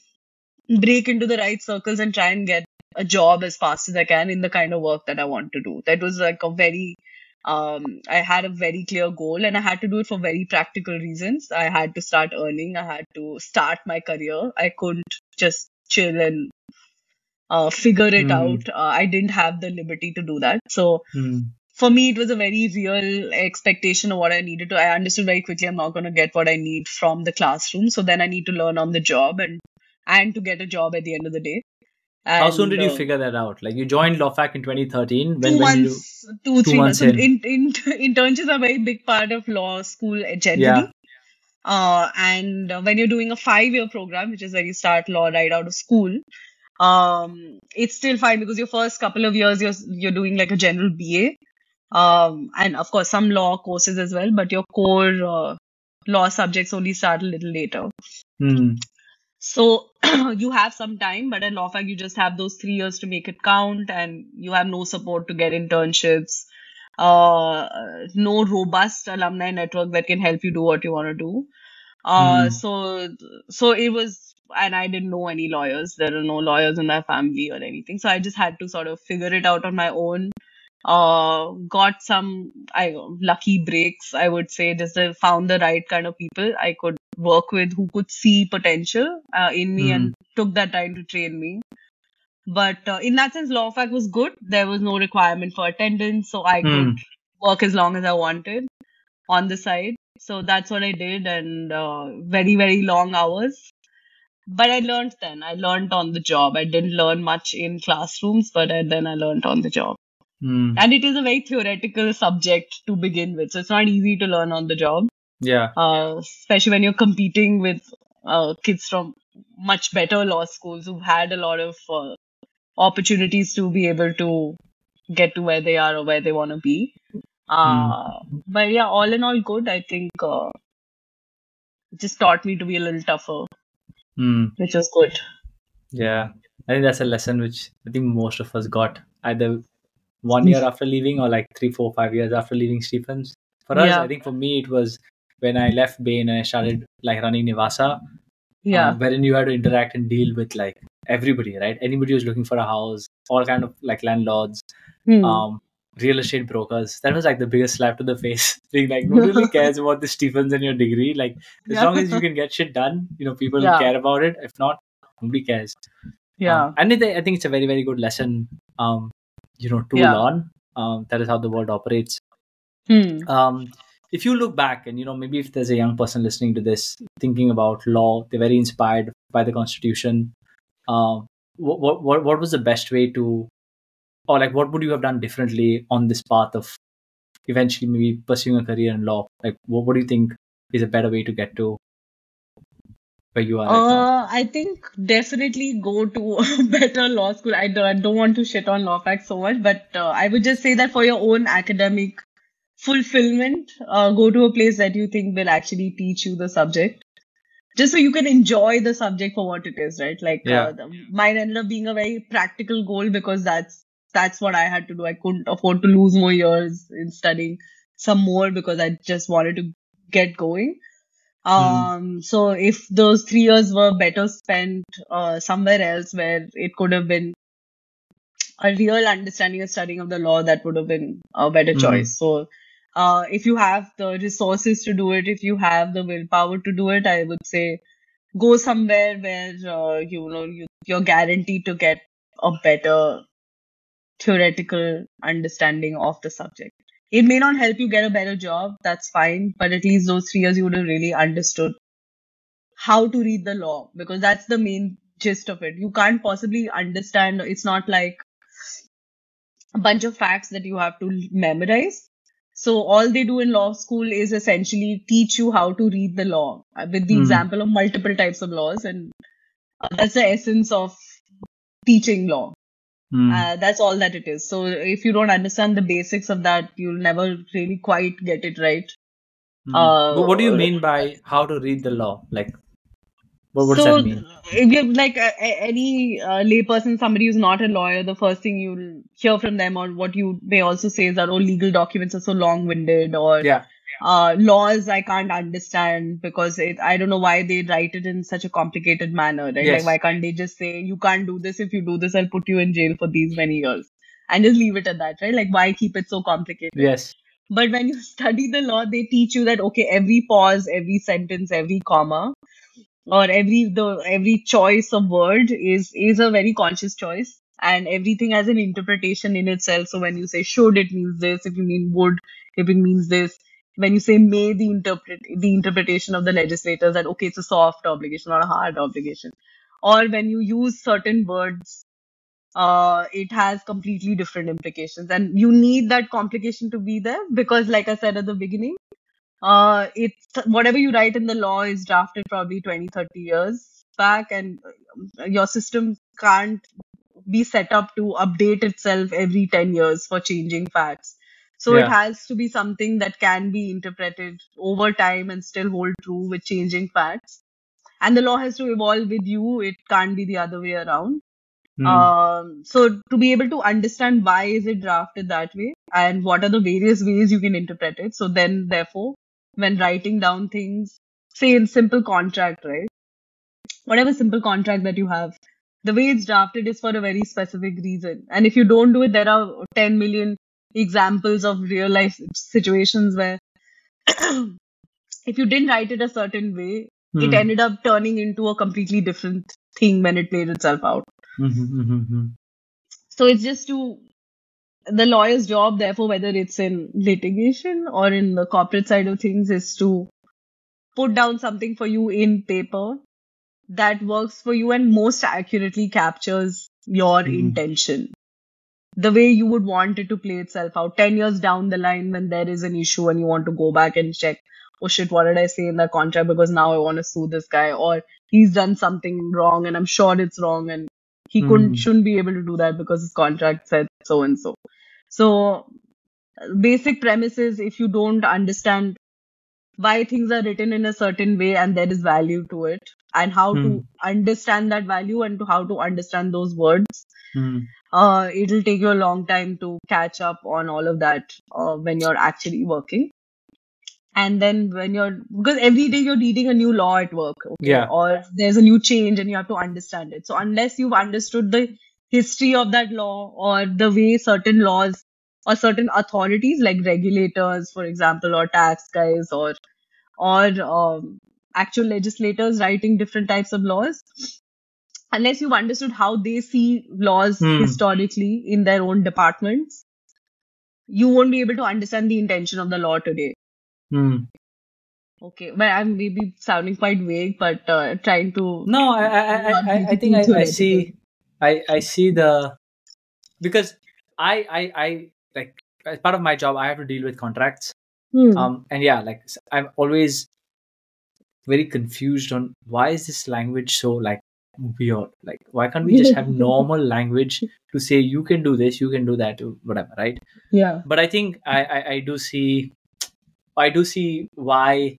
break into the right circles and try and get a job as fast as I can in the kind of work that I want to do. That was like a very, um, I had a very clear goal and I had to do it for very practical reasons. I had to start earning, I had to start my career. I couldn't just chill and uh, figure it Hmm. out. Uh, I didn't have the liberty to do that. So Hmm. for me, it was a very real expectation of what I needed to. I understood very quickly I'm not going to get what I need from the classroom. So then I need to learn on the job and and to get a job at the end of the day. How soon And did you uh, figure that out? Like you joined law fac in twenty thirteen. When two when did you? months, two, Two three months. months So in. in, in, internships are a very big part of law school Yeah. generally. Uh, and uh, when you're doing a five-year program, which is where you start law right out of school, um, it's still fine because your first couple of years you're you're doing like a general B A, um, and of course some law courses as well. But your core uh, law subjects only start a little later. Hmm. So you have some time, but at law fac you just have those three years to make it count, and you have no support to get internships, uh, no robust alumni network that can help you do what you want to do. Uh, Hmm. so so it was, and I didn't know any lawyers. There are no lawyers in my family or anything, so I just had to sort of figure it out on my own. Uh, got some I lucky breaks, I would say. Just uh, found the right kind of people I could work with who could see potential uh, in me Hmm. and took that time to train me. But uh, in that sense, law fac was good. There was no requirement for attendance, so I could Hmm. work as long as I wanted on the side. So that's what I did, and uh, very, very long hours. But I learned then. I learned on the job. I didn't learn much in classrooms, but I, then I learned on the job. Hmm. And it is a very theoretical subject to begin with. So it's not easy to learn on the job, Yeah. uh, especially when you're competing with uh, kids from much better law schools who've had a lot of uh, opportunities to be able to get to where they are or where they want to be. Hmm. Uh, but yeah, all in all, good. I think uh, it just taught me to be a little tougher. Hmm. which was good. Yeah, I think that's a lesson which I think most of us got either one year after leaving or like three, four, five years after leaving Stephens. For us, I Yeah, think for me it was when I left Bain and I started like running Nivasa, uh, yeah. wherein you had to interact and deal with like everybody, right? Anybody who's looking for a house, all kind of like landlords, Hmm. um, real estate brokers. That was like the biggest slap to the face. Being like, nobody really cares about the Stephens and your degree. Like, as Yeah, long as you can get shit done, you know, people yeah, care about it. If not, nobody cares. Um, yeah, and it, I think it's a very, very good lesson, um, you know, to yeah. learn. Um, that is how the world operates. Hmm. Um, if you look back and, you know, maybe if there's a young person listening to this, thinking about law, they're very inspired by the Constitution. Um, what, what, what was the best way to, or like, what would you have done differently on this path of eventually maybe pursuing a career in law? Like, what, what do you think is a better way to get to where you are right now? Uh, I think definitely go to a better law school. I don't, I don't want to shit on law facts so much, but uh, I would just say that for your own academic fulfillment, uh, go to a place that you think will actually teach you the subject, just so you can enjoy the subject for what it is, right? Like uh, Yeah. the, mine ended up being a very practical goal because that's that's what I had to do. I couldn't afford to lose more years in studying some more because I just wanted to get going. Mm, Um, so if those three years were better spent uh, somewhere else where it could have been a real understanding and studying of the law, that would have been a better mm, choice. So, uh, if you have the resources to do it, if you have the willpower to do it, I would say go somewhere where uh, you know you, you're guaranteed to get a better theoretical understanding of the subject. It may not help you get a better job, that's fine, but at least those three years you would have really understood how to read the law, because that's the main gist of it. You can't possibly understand, it's not like a bunch of facts that you have to memorize. So all they do in law school is essentially teach you how to read the law uh, with the mm, example of multiple types of laws, and uh, that's the essence of teaching law. mm, Uh, that's all that it is. So if you don't understand the basics of that, you'll never really quite get it right. mm. But what do you Uh, mean by how to read the law? Like, what, what does that So, mean? if you're like a, a- any uh, layperson, somebody who's not a lawyer, the first thing you'll hear from them, or what you may also say, is that, oh, legal documents are so long-winded, or Yeah. uh, laws I can't understand because it, I don't know why they write it in such a complicated manner, right? Like, Yes. why can't they just say, you can't do this? If you do this, I'll put you in jail for these many years, and just leave it at that, right? Like, why keep it so complicated? Yes. But when you study the law, they teach you that, okay, every pause, every sentence, every comma, or every the every choice of word is is a very conscious choice, and everything has an interpretation in itself. So when you say should, it means this. If you mean would, if it means this. When you say may, the interpret the interpretation of the legislators that, okay, it's a soft obligation, not a hard obligation. Or when you use certain words, uh it has completely different implications, and you need that complication to be there, because like I said at the beginning, uh, it's whatever you write in the law is drafted probably twenty, thirty years back, and uh, your system can't be set up to update itself every ten years for changing facts. So it Yeah. has to be something that can be interpreted over time and still hold true with changing facts. And the law has to evolve with you. It can't be the other way around. Mm, Um, so to be able to understand why is it drafted that way and what are the various ways you can interpret it. So then, therefore, when writing down things, say in simple contract, right? Whatever simple contract that you have, the way it's drafted is for a very specific reason. And if you don't do it, there are ten million examples of real life situations where if you didn't write it a certain way, it mm, ended up turning into a completely different thing when it played itself out. mhm, mhm, mhm. So it's just to the lawyer's job, therefore, whether it's in litigation or in the corporate side of things, is to put down something for you in paper that works for you and most accurately captures your Mm, intention, the way you would want it to play itself out ten years down the line when there is an issue and you want to go back and check, oh shit, what did I say in that contract? Because now I want to sue this guy, or he's done something wrong and I'm sure it's wrong, and he couldn't mm, shouldn't be able to do that because his contract said so and so. So basic premise is, if you don't understand why things are written in a certain way and there is value to it, and how Hmm. to understand that value and to how to understand those words. Hmm. Uh, it'll take you a long time to catch up on all of that uh, when you're actually working. And then when you're, because every day you're reading a new law at work, okay, Yeah. or there's a new change and you have to understand it. So unless you've understood the history of that law or the way certain laws or certain authorities like regulators, for example, or tax guys or or um, actual legislators writing different types of laws, unless you've understood how they see laws Hmm. historically in their own departments, you won't be able to understand the intention of the law today. Hmm. Okay, but I'm maybe sounding quite vague, but uh, trying to No, I, I, I, not I make I it think too I, I theoretical. see, I, I see the, because I, I, I like, as part of my job, I have to deal with contracts. Hmm. Um, and yeah, like s- I'm always very confused on why is this language so like weird? Like, why can't we just have normal language to say you can do this, you can do that, whatever, right? Yeah. But I think I, I, I do see, I do see why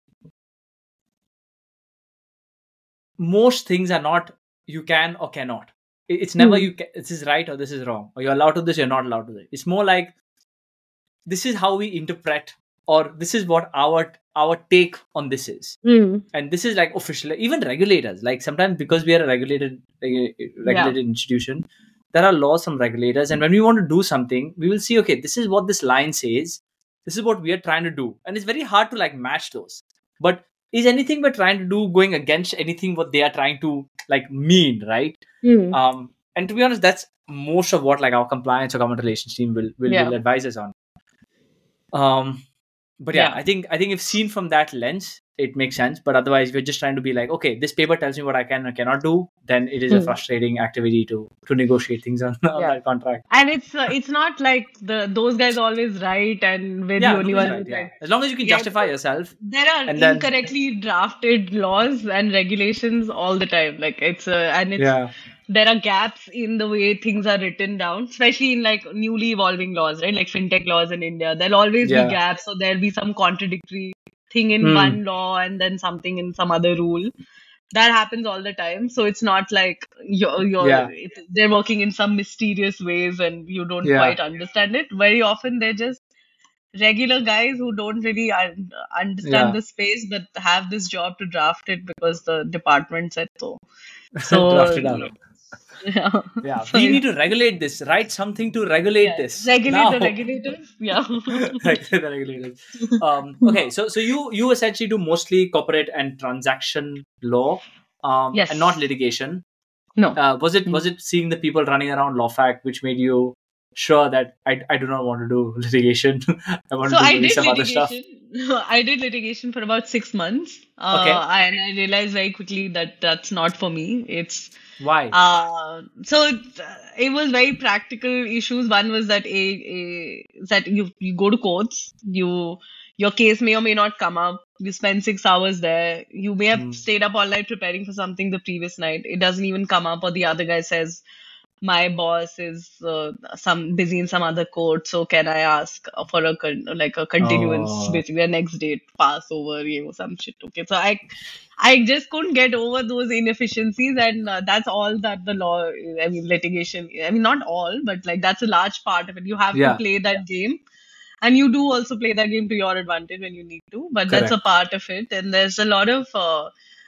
most things are not you can or cannot. It- It's never Hmm. you can, this is right or this is wrong, or you're allowed to this, you're not allowed to this. It's more like this is how we interpret, or this is what our our take on this is. Hmm. And this is like official, even regulators, like sometimes because we are a regulated regu- Yeah. regulated institution, there are laws from regulators, and when we want to do something, we will see, okay, this is what this line says, this is what we are trying to do, and it's very hard to like match those. But is anything we're trying to do going against anything what they are trying to like mean, right? Hmm. Um and to be honest, that's most of what like our compliance or government relations team will will, Yeah. will advise us on. um but yeah, Yeah. i think i think if seen from that lens, it makes sense. But otherwise, we're just trying to be like, okay, this paper tells me what I can and cannot do, then it is a Hmm. frustrating activity to to negotiate things on, on Yeah. that contract. And it's uh, it's not like the those guys always right and we're the Yeah, only nobody's ones right. who's Yeah, right. as long as you can Yeah, justify yourself. there are And then incorrectly drafted laws and regulations all the time. Like it's uh, and it's yeah. there are gaps in the way things are written down, especially in like newly evolving laws, right? Like fintech laws in India. There'll always be Yeah. gaps, so there'll be some contradictory thing in Hmm. one law and then something in some other rule. That happens all the time. So it's not like you're, you're Yeah. it, they're working in some mysterious ways and you don't Yeah. quite understand it. Very often they're just regular guys who don't really un- understand Yeah. the space but have this job to draft it because the department said so. So, Draft it out. yeah. Yeah, So we need it's, to regulate this, write something to regulate yeah, this regulate the now. regulators. Yeah. Regulate the regulators. Um, okay, so so you you essentially do mostly corporate and transaction law, um, and not Yes. litigation. No. Uh, was it was Mm. it seeing the people running around LawFact which made you sure that I, I do not want to do litigation? I want So to do I maybe did some other stuff. litigation. I did litigation for about six months. Okay, Uh, and I realized very quickly that that's not for me. It's why? uh, so it, it was very practical issues. One was that a, a that you you go to courts, you your case may or may not come up. You spend six hours there. You may have Hmm. stayed up all night preparing for something the previous night. It doesn't even come up, or the other guy says, my boss is uh, some busy in some other court, so can I ask for a con- like a continuance, Oh, basically a next date pass over, you know, some shit. Okay, so I I just couldn't get over those inefficiencies, and uh, that's all that the law, I mean, litigation. I mean, not all, but like that's a large part of it. You have to yeah, play that game, and you do also play that game to your advantage when you need to, but that's a correct. part of it. And there's a lot of uh,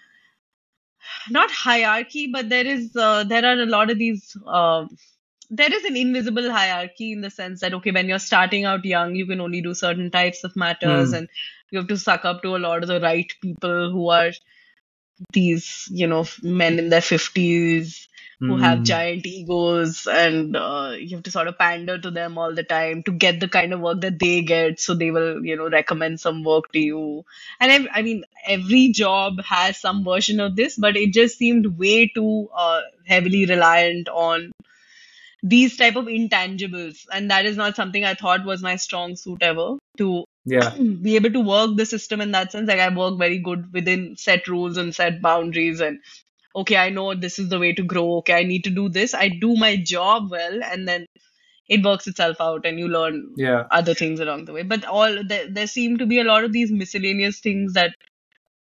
not hierarchy, but there is uh, there are a lot of these. Uh, there is an invisible hierarchy in the sense that okay, when you're starting out young, you can only do certain types of matters, Hmm. and you have to suck up to a lot of the right people who are these, you know, men in their fifties who have Hmm. giant egos, and uh, you have to sort of pander to them all the time to get the kind of work that they get. So they will, you know, recommend some work to you. And I, I mean, every job has some version of this, but it just seemed way too uh, heavily reliant on these type of intangibles, and that is not something I thought was my strong suit ever, to Yeah, be able to work the system in that sense. Like I work very good within set rules and set boundaries, and okay, I know this is the way to grow. Okay, I need to do this. I do my job well, and then it works itself out, and you learn yeah, other things along the way. But all there, there seem to be a lot of these miscellaneous things that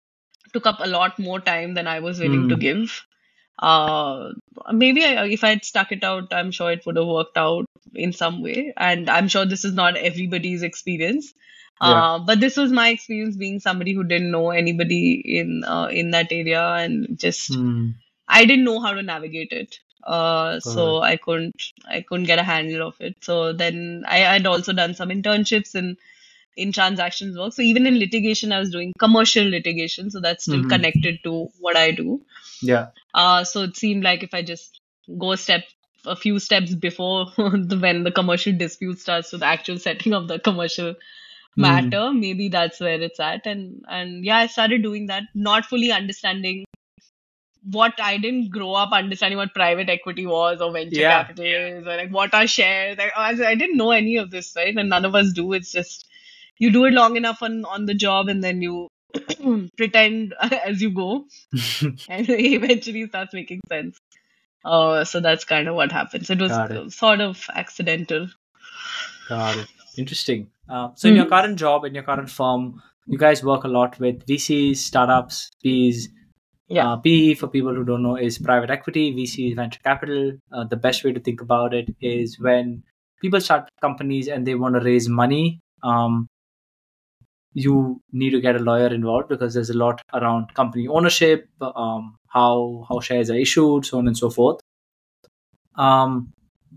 took up a lot more time than I was willing to Mm. give. Uh, maybe I, if I'd stuck it out, I'm sure it would have worked out in some way. And I'm sure this is not everybody's experience. Yeah. Uh, but this was my experience being somebody who didn't know anybody in uh, in that area, and just Mm. I didn't know how to navigate it. Uh, Got so it. I couldn't I couldn't get a handle of it. So then I had also done some internships in in transactions work. So even in litigation, I was doing commercial litigation. So that's still Mhm. connected to what I do. Yeah. Uh, so it seemed like if I just go a step, a few steps before the, when the commercial dispute starts to the actual setting of the commercial Mm. matter, maybe that's where it's at. And and yeah, I started doing that, not fully understanding what I didn't grow up understanding what private equity was or venture Yeah. capital is, or like what are shares. I, I I didn't know any of this, right? And none of us do. It's just you do it long enough on on the job, and then you pretend as you go, and it eventually starts making sense. Uh, so that's kind of what happens. It was Got it. sort of accidental. Got it. Interesting. Uh, so in your Mhm. current job, in your current firm, you guys work a lot with V Cs, startups, P Es. Yeah. Uh, P E, for people who don't know, is private equity. V C is venture capital. Uh, the best way to think about it is when people start companies and they want to raise money, um, you need to get a lawyer involved because there's a lot around company ownership, um, how how shares are issued, so on and so forth. Um,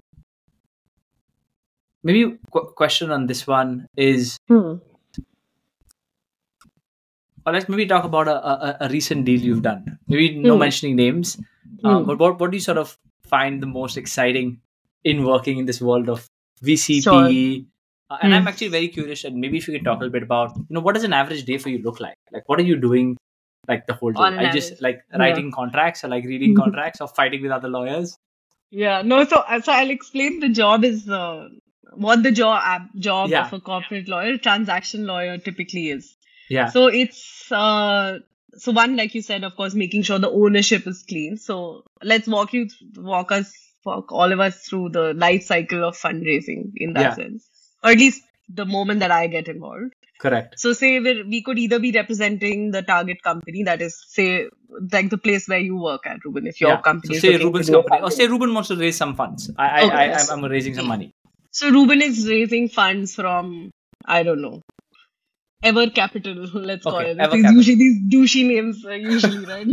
maybe qu- question on this one is, Hmm. or let's maybe talk about a, a, a recent deal you've done. Maybe no Hmm. mentioning names, uh, Hmm. but what, what do you sort of find the most exciting in working in this world of V C, Sure. P E? Uh, and Hmm. I'm actually very curious, and maybe if you could talk a little bit about, you know, what does an average day for you look like? Like, what are you doing like the whole day? On Are an you just average. like Yeah. writing contracts or like reading contracts or fighting with other lawyers? Yeah. No, so so I'll explain the job is uh, what the job job Yeah. of a corporate lawyer, transaction lawyer typically is. Yeah. So it's uh so one, like you said, of course, making sure the ownership is clean. So let's walk you walk us walk all of us through the life cycle of fundraising in that Yeah. sense, or at least the moment that I get involved. Correct. So say we we could either be representing the target company, that is, say, like the place where you work at, Ruben, if your Yeah. So company is say looking Ruben's to do a company, or funding. say Ruben wants to raise some funds. I, I, Okay, I, I'm, so- I'm raising some money. So Ruben is raising funds from, I don't know, Ever Capital, let's call Okay, it. Ever It's Capital. usually these douchey names, uh, usually, right?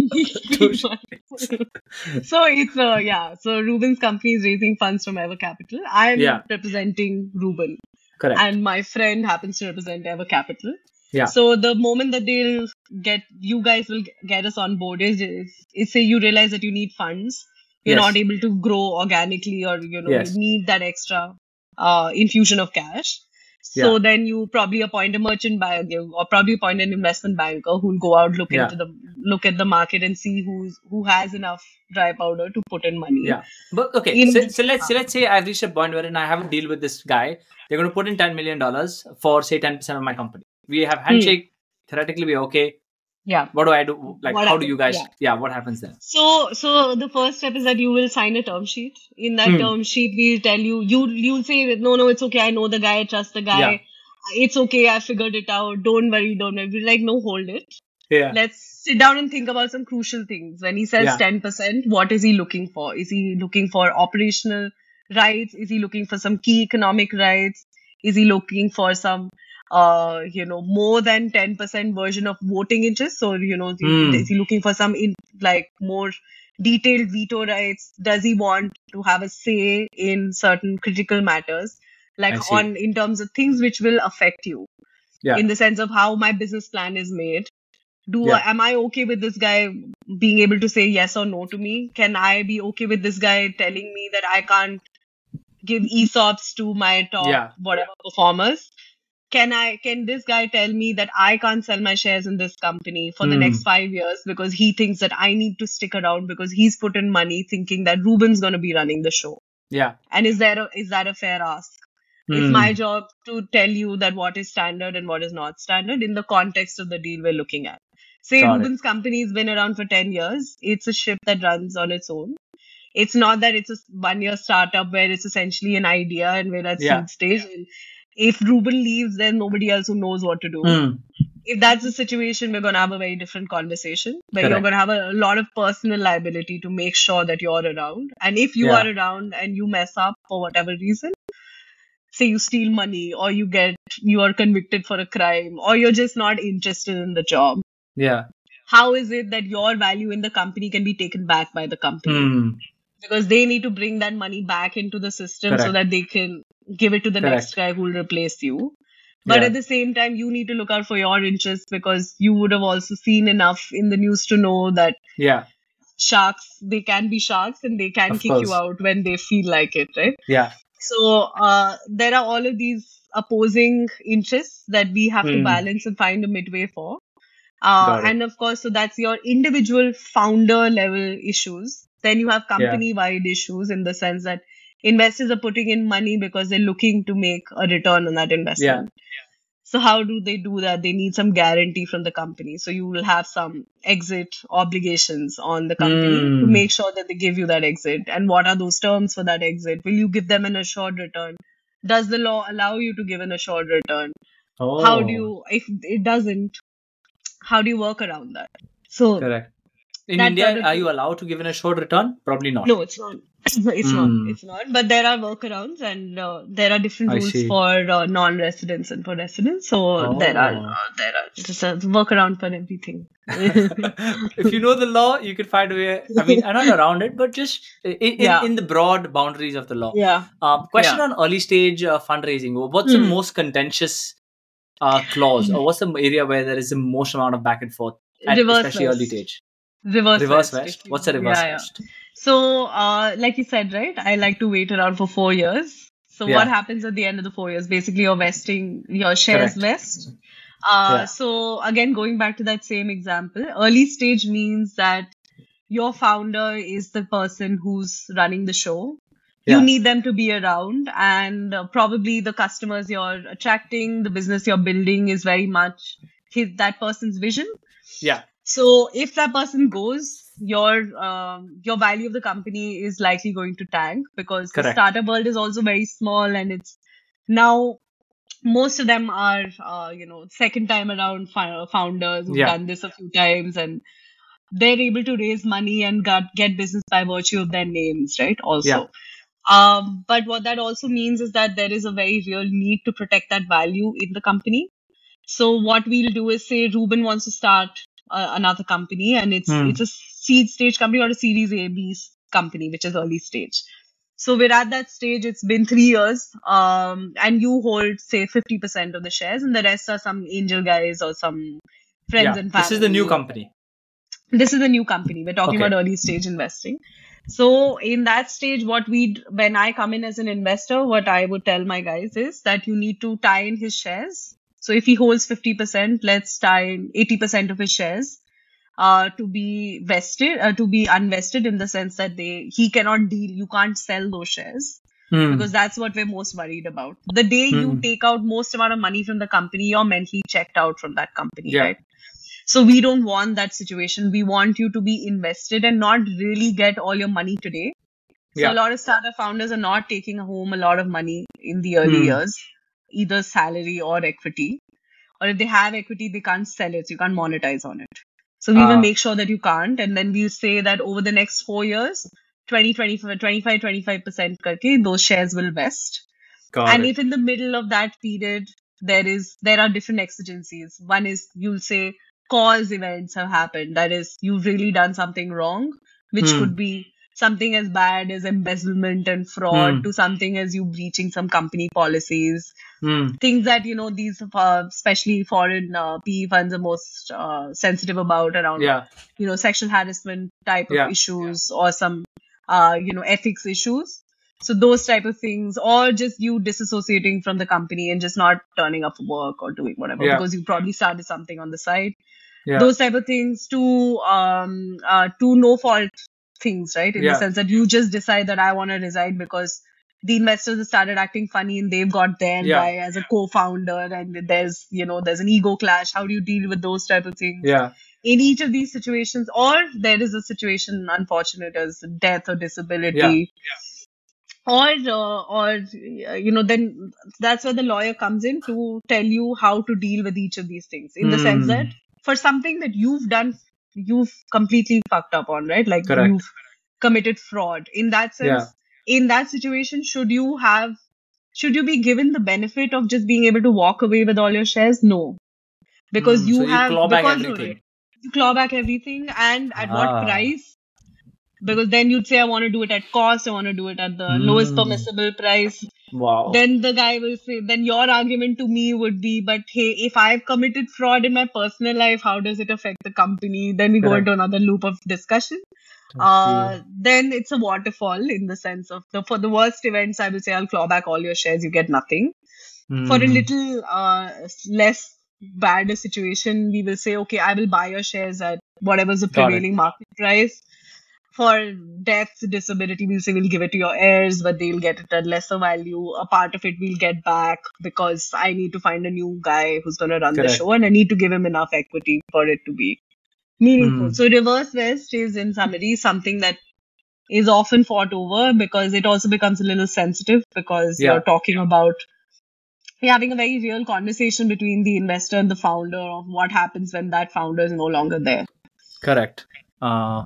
So it's, uh, yeah, so Ruben's company is raising funds from Ever Capital. I'm Yeah. representing Ruben, Correct. and my friend happens to represent Ever Capital. Yeah. So the moment that they'll get, you guys will get us on board is, is, is say you realize that you need funds. You're Yes. not able to grow organically, or, you know, Yes. you need that extra uh, infusion of cash. So Yeah. then you probably appoint a merchant bank, or probably appoint an investment banker who'll go out, look Yeah. into the look at the market and see who's who has enough dry powder to put in money. Yeah. But okay, In- so, so let's so let's say I've reached a point wherein I have a deal with this guy. They're going to put in ten million dollars for say ten percent of my company. We have handshake. Theoretically, we're okay. Yeah. What do I do? Like, What how do you happens? guys? Yeah. Yeah. What happens then? So, so the first step is that you will sign a term sheet. In that Hmm. term sheet, we'll tell you, you you'll say, no, no, it's okay. I know the guy. I trust the guy. Yeah. It's okay. I figured it out. Don't worry. Don't worry. We're like, no, hold it. Yeah. Let's sit down and think about some crucial things. When he says Yeah. ten percent, what is he looking for? Is he looking for operational rights? Is he looking for some key economic rights? Is he looking for some, uh, you know, more than ten percent version of voting interest? So, you know, Hmm. is he looking for some in, like more detailed veto rights? Does he want to have a say in certain critical matters, I like see. on in terms of things which will affect you, Yeah. in the sense of how my business plan is made? Do Yeah. am I okay with this guy being able to say yes or no to me? Can I be okay with this guy telling me that I can't give E S O Ps to my top Yeah. whatever performers? Can I can this guy tell me that I can't sell my shares in this company for the Hmm. next five years because he thinks that I need to stick around because he's put in money thinking that Ruben's gonna be running the show? Yeah. And is there a, is that a fair ask? It's Hmm. my job to tell you that what is standard and what is not standard in the context of the deal we're looking at. Say Got it. Ruben's company's been around for ten years. It's a ship that runs on its own. It's not that it's a one year startup where it's essentially an idea and we're at Yeah. seed stage. And if Ruben leaves, there's nobody else who knows what to do. Hmm. if that's the situation, we're going to have a very different conversation where you're Correct. going to have a lot of personal liability to make sure that you're around. And if you Yeah. are around and you mess up for whatever reason, say you steal money or you get, you are convicted for a crime or you're just not interested in the job, Yeah. how is it that your value in the company can be taken back by the company? Hmm. Because they need to bring that money back into the system so Correct. that they can give it to the next Correct. guy who will replace you. But Yeah. at the same time, you need to look out for your interests because you would have also seen enough in the news to know that Yeah. sharks, they can be sharks and they can Of kick you course. out when they feel like it, right? Yeah. So uh, there are all of these opposing interests that we have to Hmm. balance and find a midway for. Uh, Got it. and of course, so that's your individual founder level issues. Then you have Yeah. company wide issues in the sense that investors are putting in money because they're looking to make a return on that Yeah. investment. So how do they do that? They need some guarantee from the company. So you will have some exit obligations on the company to Hmm. make sure that they give you that exit. And what are those terms for that exit? Will you give them an assured return? Does the law allow you to give an assured return? How do Oh, you, if it doesn't, how do you work around that? So correct. In that India, sort of are you thing. allowed to give an assured return? Probably not. No, it's not. It's not. Hmm. It's not. But there are workarounds, and uh, there are different I rules see. for uh, non-residents and for residents. So there are Oh. uh, there are just a workaround for everything. If you know the law, you can find a way. I mean, uh, not around it, but just in, in, Yeah. in the broad boundaries of the law. Yeah. Um, question Yeah. on early stage uh, fundraising. What's the Hmm. most contentious uh, clause, or what's the area where there is the most amount of back and forth, at Reverse especially early West. stage? Reverse, Reverse West. West. If What's you, a reverse yeah, yeah. West? So, uh, like you said, right? I like to wait around for four years. So what Yeah. happens at the end of the four years? Basically, you're vesting, your shares Correct. vest. Uh, Yeah. so again, going back to that same example, early stage means that your founder is the person who's running the show. You Yeah. need them to be around, and uh, probably the customers you're attracting, the business you're building is very much his, that person's vision. Yeah. So if that person goes, your um, your value of the company is likely going to tank because the Correct. startup world is also very small, and it's now most of them are uh, you know second time around fi- founders who've Yeah. done this a few times, and they're able to raise money and got, get business by virtue of their names, right? Also. Yeah. Um, but what that also means is that there is a very real need to protect that value in the company. So what we'll do is say Ruben wants to start uh, another company, and it's Hmm. it's a seed stage company or a Series A B company, which is early stage. So we're at that stage. It's been three years, um, and you hold say fifty percent of the shares, and the rest are some angel guys or some friends Yeah. and family. This is the new company. This is a new company. We're talking Okay. about early stage investing. So in that stage, what we when I come in as an investor, what I would tell my guys is that you need to tie in his shares. So if he holds fifty percent, let's tie in eighty percent of his shares uh, to be vested, uh, to be unvested in the sense that they he cannot deal, you can't sell those shares. Hmm. Because that's what we're most worried about. The day you Hmm. take out most amount of money from the company, you're mentally checked out from that company, Yeah. right? So we don't want that situation. We want you to be invested and not really get all your money today. So Yeah. a lot of startup founders are not taking home a lot of money in the early Hmm. years, either salary or equity. Or if they have equity, they can't sell it. So you can't monetize on it. So we will Ah. make sure that you can't. And then we'll say that over the next four years, twenty, twenty-five, twenty-five, twenty-five percent karke, those shares will vest. Got And it. if in the middle of that period, there is, there are different exigencies. One is you'll say cause events have happened. That is, you've really done something wrong, which Hmm. could be something as bad as embezzlement and fraud Hmm. to something as you breaching some company policies. Hmm. Things that, you know, these, uh, especially foreign uh, P E funds are most uh, sensitive about around, Yeah. you know, sexual harassment type of Yeah. issues or some, uh, you know, ethics issues. So those type of things, or just you disassociating from the company and just not turning up for work or doing whatever Yeah. because you probably started something on the side. Yeah. Those type of things to um uh to no fault things, right? In the Yeah. sense that you just decide that I want to resign because the investors have started acting funny and they've got their Yeah. guy as a co-founder and there's you know there's an ego clash. How do you deal with those type of things? Yeah. In each of these situations, or there is a situation unfortunate as death or disability. Yeah. or uh, or uh, you know, then that's where the lawyer comes in to tell you how to deal with each of these things, in the sense that Hmm. for something that you've done, you've completely fucked up on, right? Like Correct. you've committed fraud. In that Yeah. sense, in that situation, should you have should you be given the benefit of just being able to walk away with all your shares? No, because Hmm. So you you have claw the back control, right? everything. You claw back everything, and at what Ah. price? Because then you'd say, I want to do it at cost, I want to do it at the lowest Hmm. permissible price. Wow. Then the guy will say, then your argument to me would be, but hey, if I've committed fraud in my personal life, how does it affect the company? Then we go Correct. into another loop of discussion. Okay. Uh, then it's a waterfall, in the sense of the for the worst events, I will say, I'll claw back all your shares, you get nothing. For a Hmm. little uh, less bad a situation, we will say, okay, I will buy your shares at whatever's the Got it. prevailing market price. For death, disability, we'll say we'll give it to your heirs, but they'll get it at lesser value. A part of it we'll get back because I need to find a new guy who's going to run the Correct. show, and I need to give him enough equity for it to be meaningful. Hmm. So reverse West is, in summary, something that is often fought over because it also becomes a little sensitive, because you're Yeah. talking about you're having a very real conversation between the investor and the founder of what happens when that founder is no longer there. Correct. Uh.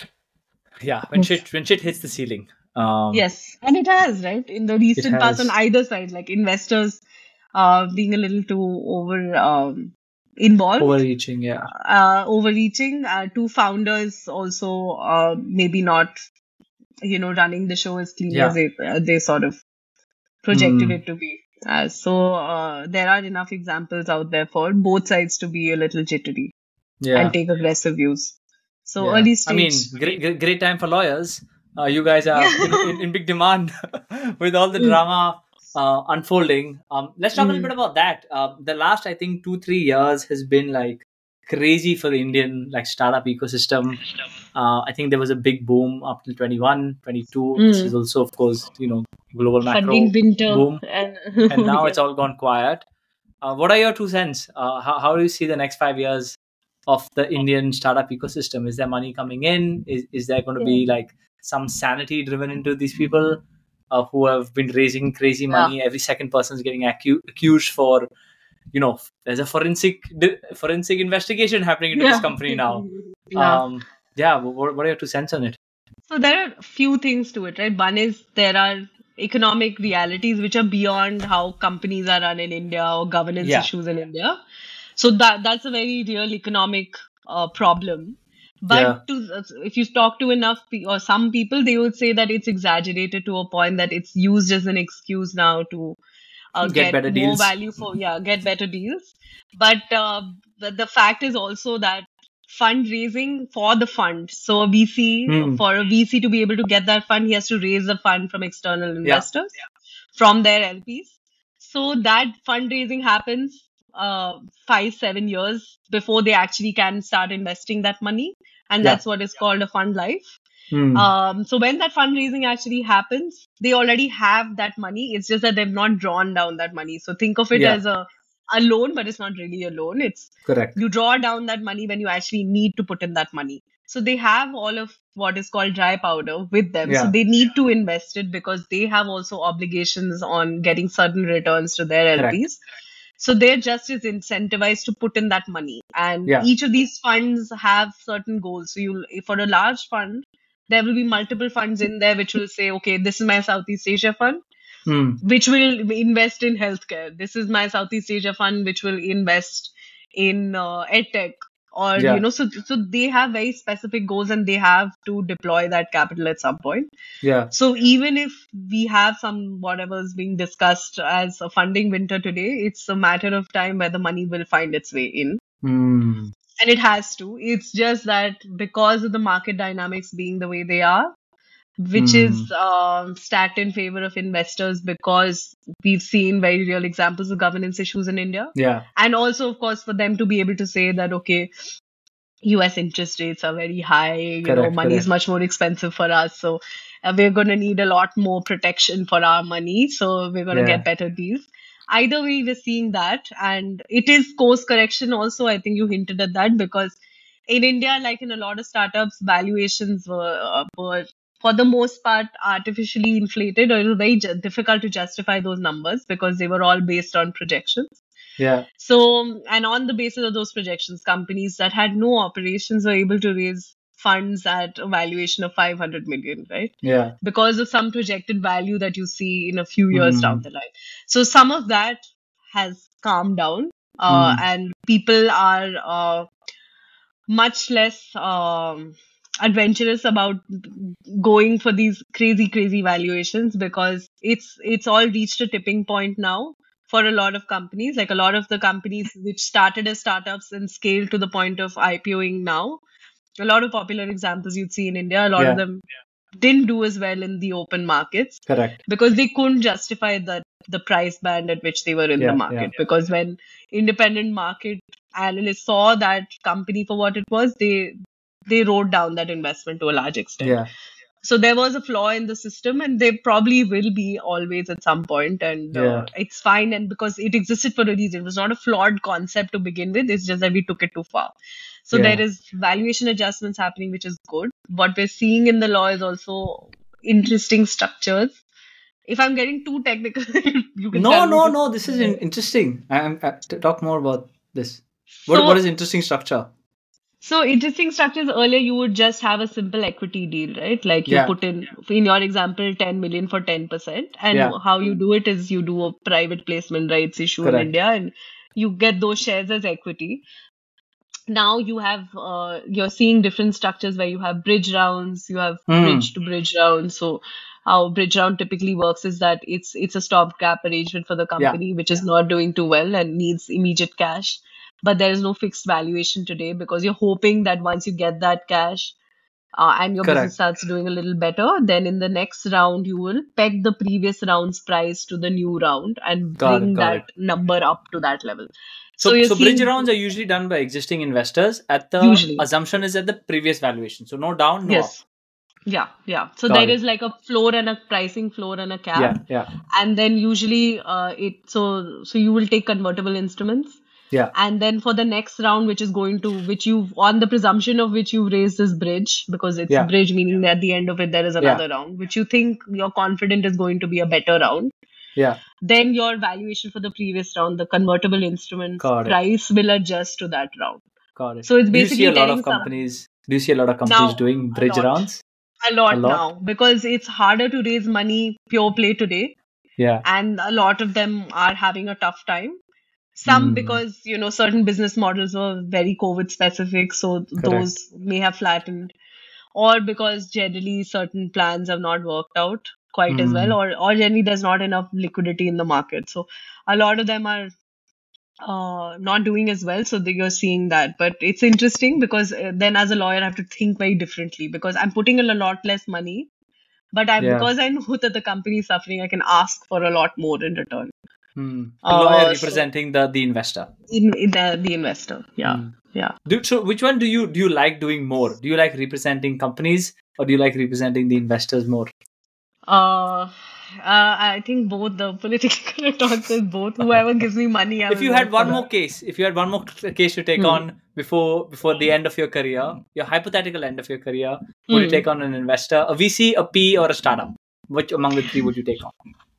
Yeah. When shit when shit hits the ceiling. Um. Yes, and it has, right? In the It recent past, on has either side, like investors uh, being a little too over um, involved, overreaching. Yeah. uh, overreaching. Uh, two founders also uh, maybe not, you know, running the show as cleanly as Yeah. they uh, they sort of projected Hmm. it to be. Uh, so uh, there are enough examples out there for both sides to be a little jittery and Yeah. take aggressive views. So Yeah. early I stage, mean, great, great, great time for lawyers. Uh, you guys are yeah. in, in, in big demand with all the Mm, drama uh, unfolding. Um, let's talk a little mm, bit about that. Uh, the last, I think, two, three years has been like crazy for the Indian like startup ecosystem. Uh, I think there was a big boom up till twenty one, twenty two. This is mm. also, of course, you know, global Funding macro winter boom. and And now yeah. it's all gone quiet. Uh, what are your two cents? Uh, how, how do you see the next five years of the Indian startup ecosystem? Is there money coming in? Is, is there going to Yeah. be like some sanity driven into these people uh, who have been raising crazy Yeah. money? Every second person is getting acu- accused for, you know, there's a forensic di- forensic investigation happening into this Yeah. company now. Yeah. Um, yeah, what, what are your two cents on it? So there are a few things to it, right? One is there are economic realities which are beyond how companies are run in India or governance Yeah, issues in India. So that that's a very real economic uh, problem. But yeah, to, if you talk to enough pe- or some people, they would say that it's exaggerated to a point that it's used as an excuse now to uh, get get better more deals. value for, yeah, get better deals. But uh, the, the fact is also that fundraising for the fund, so a VC, Hmm. for a VC to be able to get that fund, he has to raise the fund from external Yeah, investors, from their L Ps. So that fundraising happens uh, five seven years before they actually can start investing that money, and yeah. that's what is called a fund life. Hmm. Um, so when that fundraising actually happens, they already have that money. It's just that they've not drawn down that money. So think of it Yeah, as a, a loan, but it's not really a loan. It's correct. you draw down that money when you actually need to put in that money. So they have all of what is called dry powder with them. So Yeah, they need to invest it because they have also obligations on getting certain returns to their correct. L Ps. So they're just as incentivized to put in that money. And Yeah, each of these funds have certain goals. So you, for a large fund, there will be multiple funds in there which will say, okay, this is my Southeast Asia fund, hmm. which will invest in healthcare. This is my Southeast Asia fund, which will invest in uh, edtech. Or, you Yeah, know, so, so they have very specific goals and they have to deploy that capital at some point. yeah. So even if we have some whatever is being discussed as a funding winter today, it's a matter of time where the money will find its way in. Hmm. And it has to. It's just that because of the market dynamics being the way they are, which is Hmm. um, stacked in favor of investors, because we've seen very real examples of governance issues in India. Yeah, And also, of course, for them to be able to say that, okay, U S interest rates are very high, you know, correct, money is correct. much more expensive for us. So uh, we're going to need a lot more protection for our money. So we're going to Yeah, get better deals. Either way, we're seeing that. And it is course correction also. I think you hinted at that, because in India, like in a lot of startups, valuations were, uh, were for the most part, artificially inflated, or it was very ju- difficult to justify those numbers because they were all based on projections. Yeah. So, and on the basis of those projections, companies that had no operations were able to raise funds at a valuation of five hundred million, right? Yeah. Because of some projected value that you see in a few years down Mm. the line. So, some of that has calmed down, uh, Mm. and people are uh, much less um, adventurous about going for these crazy, crazy valuations because it's it's all reached a tipping point now for a lot of companies. Like a lot of the companies which started as startups and scaled to the point of IPOing now. A lot of popular examples you'd see in India. A lot of Yeah. them didn't do as well in the open markets Correct. because they couldn't justify the the price band at which they were in Yeah, the yeah. market. Because when independent market analysts saw that company for what it was, they they wrote down that investment to a large extent. Yeah. So there was a flaw in the system, and there probably will be always at some point, and Yeah. uh, it's fine. And because it existed for a reason, it was not a flawed concept to begin with. It's just that we took it too far. So Yeah. there is valuation adjustments happening, which is good. What we're seeing in the law is also interesting structures. If I'm getting too technical, you can No, tell me no, to. no. This is in- interesting. I am uh, to talk more about this. What What So is interesting structure? So interesting structures earlier you would just have a simple equity deal, right? Like you Yeah. put in, in your example, ten million for ten percent. And Yeah. how you do it is you do a private placement rights issue in Correct. India and you get those shares as equity. Now you have, uh, you're seeing different structures where you have bridge rounds, you have Mm. bridge to bridge rounds. So how bridge round typically works is that it's it's a stopgap arrangement for the Yeah. company which is not doing too well and needs immediate cash, but there is no fixed valuation today because you're hoping that once you get that cash uh, and your business Correct. starts doing a little better, then in the next round you will peg the previous round's price to the new round and Got it. bring Got that it. number up to that level. So So, you're so bridge seeing rounds are usually done by existing investors. At the usually, assumption is at the previous valuation. So no down, no up. yes, yeah, yeah. So Got there it. is like a floor and a pricing floor and a cap, Yeah. Yeah. and then usually uh, it so so you will take convertible instruments. Yeah. And then for the next round, which is going to, which you, on the presumption of which you raise this bridge, because it's Yeah. bridge, meaning that at the end of it, there is Yeah. another round, which you think you're confident is going to be a better round. Yeah. Then your valuation for the previous round, the convertible instruments Got it. price will adjust to that round. Got it. So it's Do you see basically a lot telling of some companies? Do you see a lot of companies now doing a bridge lot, rounds? a A lot lot. now because it's harder to raise money pure play today, Yeah. and a lot of them are having a tough time. Some Mm. because, you know, certain business models were very COVID specific, so Correct. those may have flattened, or because generally certain plans have not worked out quite as well, Mm. or or generally there's not enough liquidity in the market. So a lot of them are uh, not doing as well. So that you're seeing that, but it's interesting because uh, then as a lawyer I have to think very differently because I'm putting in a lot less money, but I Yeah. because I know that the company is suffering, I can ask for a lot more in return. Mm. A lawyer Uh, so representing the the investor. in, in the the investor, yeah, Mm. yeah. Do, so which one do you do you like doing more? Do you like representing companies or do you like representing the investors more? Uh, uh, I think both. The politically correct answer is both. Whoever gives me money, I If will you work had for one that. more case, if you had one more c- case to take Hmm. on before before the end of your career, your hypothetical end of your career, would you Hmm. take on an investor, a V C, a P, or a startup? Which among the three would you take on?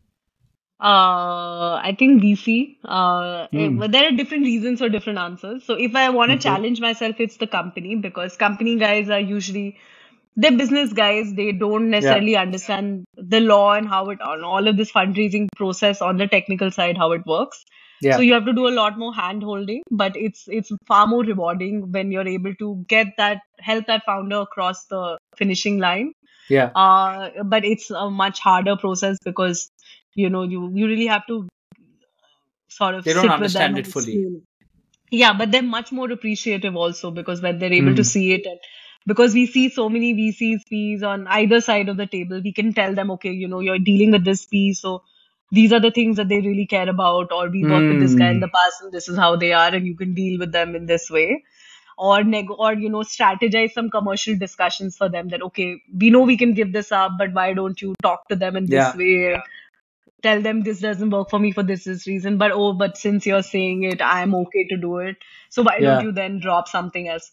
Uh, I think V C. Uh, eh, Hmm. but there are different reasons for different answers. So if I want to Okay. challenge myself, it's the company because company guys are usually they're business guys. They don't Yeah. necessarily understand the law and how it on all of this fundraising process on the technical side how it works. So Yeah. you have to do a lot more hand holding, but it's it's far more rewarding when you're able to get that help that founder across the finishing line. Yeah. Uh, but it's a much harder process because you know you you really have to sort of They don't sit with them understand it and fully. explain. Yeah, but they're much more appreciative also because when they're able to Mm. see it, and because we see so many V Cs, Ps on either side of the table, we can tell them, okay, you know, you're dealing with this P, so these are the things that they really care about, or we worked with this guy in Mm. the past and this is how they are, and you can deal with them in this way. Or neg or you know, strategize some commercial discussions for them that okay, we know we can give this up, but why don't you talk to them in this Yeah. way? Tell them this doesn't work for me for this, this reason, but oh, but since you're saying it, I'm okay to do it. So why don't Yeah. you then drop something else?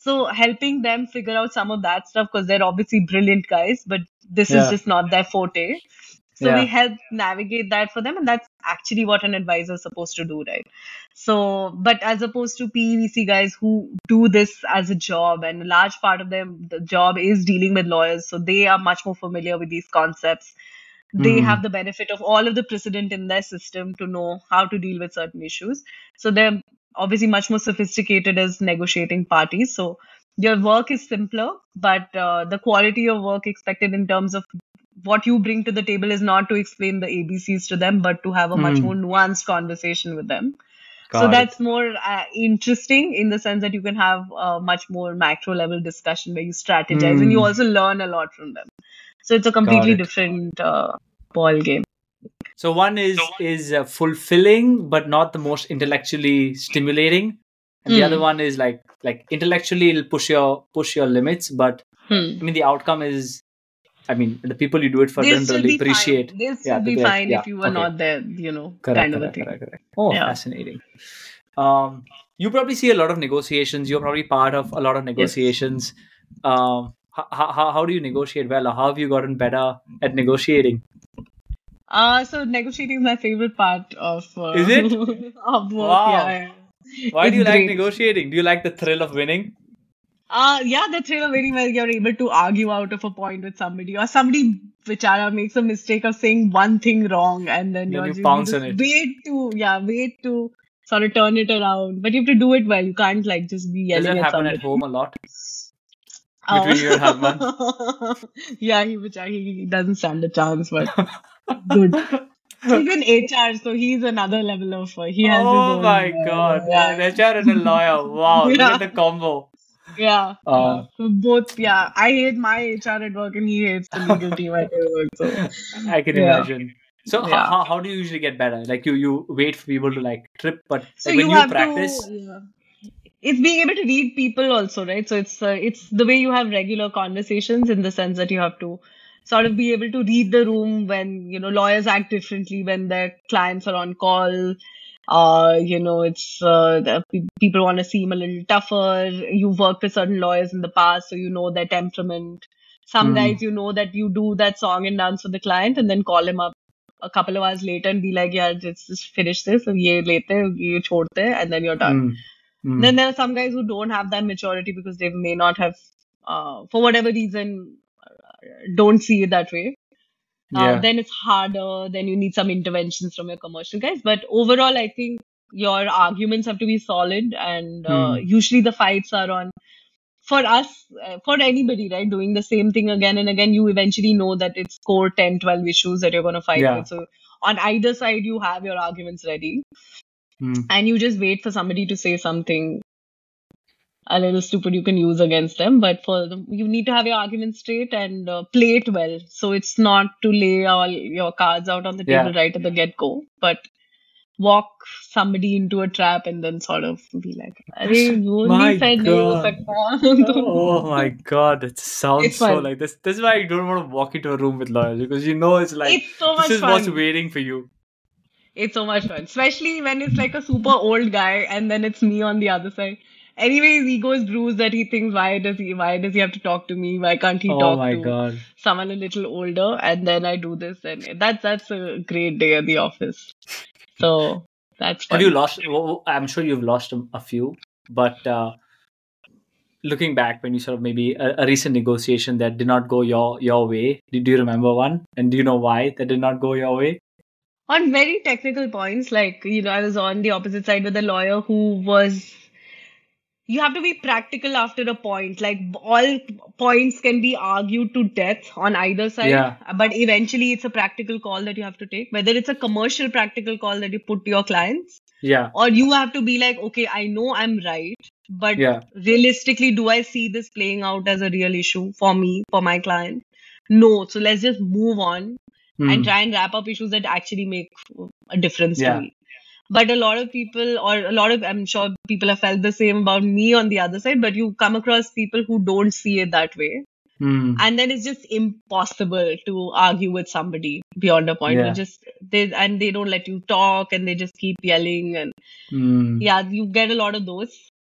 So helping them figure out some of that stuff, because they're obviously brilliant guys, but this is Yeah. just not their forte. So we Yeah. help navigate that for them, and that's actually what an advisor is supposed to do, right? So, but as opposed to P E V C guys who do this as a job, and a large part of their the job is dealing with lawyers, so they are much more familiar with these concepts. They Mm. have the benefit of all of the precedent in their system to know how to deal with certain issues. So they're obviously much more sophisticated as negotiating parties. So your work is simpler, but uh, the quality of work expected in terms of what you bring to the table is not to explain the A B Cs to them, but to have a much Mm. more nuanced conversation with them. So Got it. that's more uh, interesting in the sense that you can have a much more macro level discussion where you strategize and you Mm. also learn a lot from them. So it's a Got completely it. different uh, ball game. So one is is uh, fulfilling, but not the most intellectually stimulating, and the other Hmm. one is like like intellectually it'll push your push your limits, but I Hmm. mean the outcome is, I mean the people you do it for They'll don't still really be fine. appreciate. They'll Yeah, still they'll be be like, fine yeah, if you were okay, not there, you know, correct, kind of a correct, thing. correct, correct. Oh, Yeah. fascinating. Um, you probably see a lot of negotiations. You're probably part of a lot of Yes. negotiations. Um, how, how, how do you negotiate well, or how have you gotten better at negotiating? Uh, so negotiating is my favorite part of uh, Is it? of work. Wow. Yeah, Why do it's you like great. negotiating? Do you like the thrill of winning? Uh, yeah, the thrill of winning where you're able to argue out of a point with somebody, or somebody Vichara makes a mistake of saying one thing wrong, and then Then you're you just, you pounce just on it. wait to yeah wait to sort of turn it around. But you have to do it well. You can't like just be Does yelling that at happen somebody. at home a lot Uh, between you and Harman? yeah, he Vichara, he doesn't stand a chance, but good. He's in H R, so he's another level of. Uh, he has his Oh own. my Uh, God. yeah, An H R and a lawyer. Wow. Look yeah. at the combo. Yeah, yeah. Um, So both, yeah. I hate my H R at work, and he hates the legal team at work. So, I can yeah, imagine. So how, yeah. how, how do you usually get better? Like you, you wait for people to like trip, but So like when you you have practice, to, yeah. It's being able to read people also, right? So it's uh, it's the way you have regular conversations in the sense that you have to sort of be able to read the room when, you know, lawyers act differently when their clients are on call. Uh, you know, it's uh, the pe- people want to seem a little tougher. You've worked with certain lawyers in the past, so you know their temperament. Some Hmm. guys, you know that you do that song and dance for the client and then call him up a couple of hours later and be like, yeah, just, just finish this, ye lete, ye chhodte, and then you're done. Hmm. Hmm. Then there are some guys who don't have that maturity because they may not have, uh, for whatever reason, uh, don't see it that way. Uh, Yeah. then it's harder. Then you need some interventions from your commercial guys. But overall, I think your arguments have to be solid, and uh, Hmm. usually the fights are on. For us, uh, for anybody, right, doing the same thing again and again, you eventually know that it's core ten, twelve issues that you're going to fight Yeah. with. So on either side, you have your arguments ready, Hmm. and you just wait for somebody to say something a little stupid you can use against them. But for them, you need to have your argument straight and uh, play it well. So it's not to lay all your cards out on the Yeah. table right at the get go, but walk somebody into a trap and then sort of be like, "Arey, you My only said nahi ho God. sakta." Oh my God, it sounds It's so fun. like this. This is why you don't want to walk into a room with lawyers, because you know it's like It's so this much is what's fun. waiting for you. It's so much fun, especially when it's like a super old guy and then it's me on the other side. Anyway, his ego is bruised that he thinks, why does he, why does he have to talk to me? Why can't he Oh talk my to God. someone a little older? And then I do this, and that's that's a great day at the office. So that's Have you fun. lost? Well, I'm sure you've lost a, a few, but uh, looking back, when you sort of maybe a, a recent negotiation that did not go your your way, do, do you remember one? And do you know why that did not go your way? On very technical points, like, you know, I was on the opposite side with a lawyer who was, you have to be practical after a point. Like all points can be argued to death on either side, Yeah. but eventually it's a practical call that you have to take, whether it's a commercial practical call that you put to your clients, Yeah. or you have to be like, okay, I know I'm right, but Yeah. realistically, do I see this playing out as a real issue for me, for my client? No. So let's just move on and Hmm. try and wrap up issues that actually make a difference to Yeah. me. But a lot of people, or a lot of, I'm sure people have felt the same about me on the other side, but you come across people who don't see it that way. Hmm. And then it's just impossible to argue with somebody beyond a point. Yeah. You just, they, and they don't let you talk and they just keep yelling. And Hmm. yeah, you get a lot of those.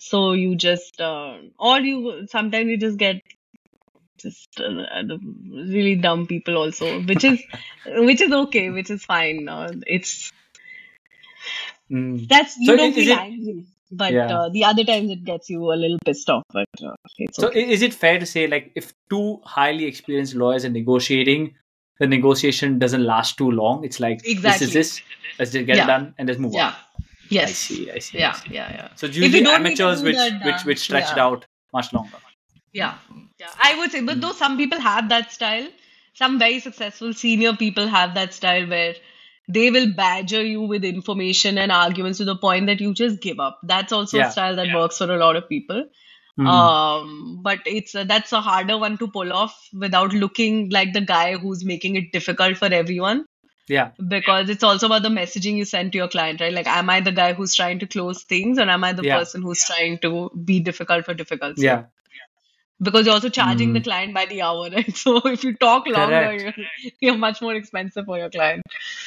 So you just, uh, or you sometimes you just get just uh, uh, really dumb people also, which is which is okay, which is fine. Uh, it's Mm. that's So you don't i- is feel it, angry, but yeah. uh, the other times it gets you a little pissed off. But uh, it's So i- okay. is it fair to say, like, if two highly experienced lawyers are negotiating, the negotiation doesn't last too long? It's like, this is Exactly. this, let's just get it Yeah. done and just move on. Yeah. I Yes. see, I see, I Yeah. see. Yeah. Yeah. So it's If you usually don't need to amateurs do which that, which uh, which stretch it yeah. out much longer. Yeah. Yeah. I would say, but Mm. though some people have that style, some very successful senior people have that style where they will badger you with information and arguments to the point that you just give up. That's also a Yeah. style that works for a lot of people. Mm. Um, but it's a, that's a harder one to pull off without looking like the guy who's making it difficult for everyone. Yeah. Because it's also about the messaging you send to your client, right? Like, am I the guy who's trying to close things, or am I the Yeah. person who's trying to be difficult for difficult sake? Yeah. Because you're also charging the Mm. client by the hour, right? So if you talk longer, Correct. you're, you're much more expensive for your client.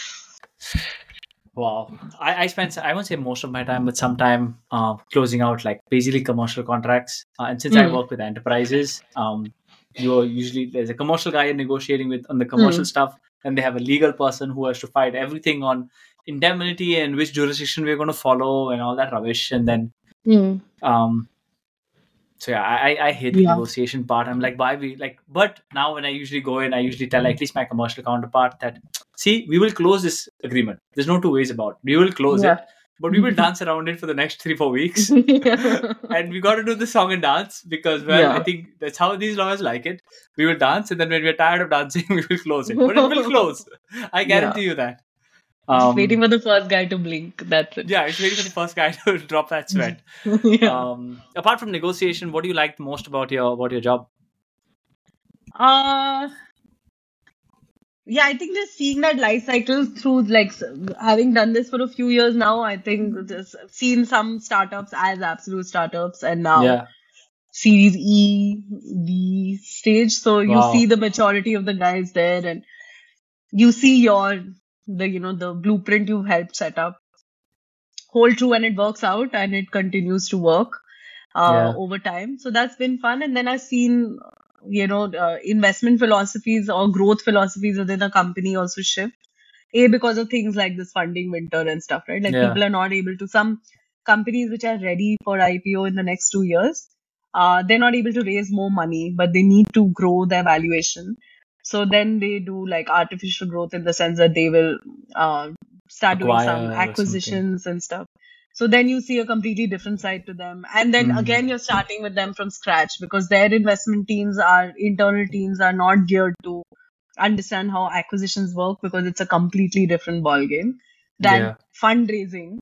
Wow. I, I spent, I won't say most of my time, but some time uh, closing out like basically commercial contracts. Uh, and since I Mm. work with enterprises, um, you're usually, there's a commercial guy negotiating with on the commercial Mm. stuff, and they have a legal person who has to fight everything on indemnity and which jurisdiction we're going to follow and all that rubbish. And then, Mm. um, so yeah, I, I hate the Yeah. negotiation part. I'm like, why we like, but now when I usually go in, I usually tell at least my commercial counterpart that, see, we will close this agreement. There's no two ways about it. We will close Yeah. it, but we will dance around it for the next three, four weeks. And we got to do the song and dance because, well, Yeah. I think that's how these lawyers like it. We will dance, and then when we're tired of dancing, we will close it. But it will close. I guarantee Yeah. you that. Just Um, waiting for the first guy to blink. That's it. yeah, it's waiting for the first guy to drop that sweat. Yeah. Um, apart from negotiation, what do you like the most about your about your job? Uh, yeah, I think just seeing that life cycle through, like, s- having done this for a few years now, I think just seen some startups as absolute startups, and now Yeah. Series E, D stage. So you Wow. see the maturity of the guys there, and you see your the you know the blueprint you helped set up hold true, and it works out, and it continues to work uh, Yeah. over time. So that's been fun. And then I've seen, you know, uh, investment philosophies or growth philosophies within a company also shift. A, because of things like this funding winter and stuff, right? Like, Yeah. people are not able to, some companies which are ready for I P O in the next two years, uh, they're not able to raise more money, but they need to grow their valuation. So then they do like artificial growth in the sense that they will uh, start doing some Acquire or something. acquisitions and stuff. So then you see a completely different side to them. And then Mm. again, you're starting with them from scratch because their investment teams are, internal teams are not geared to understand how acquisitions work because it's a completely different ballgame than Yeah. fundraising.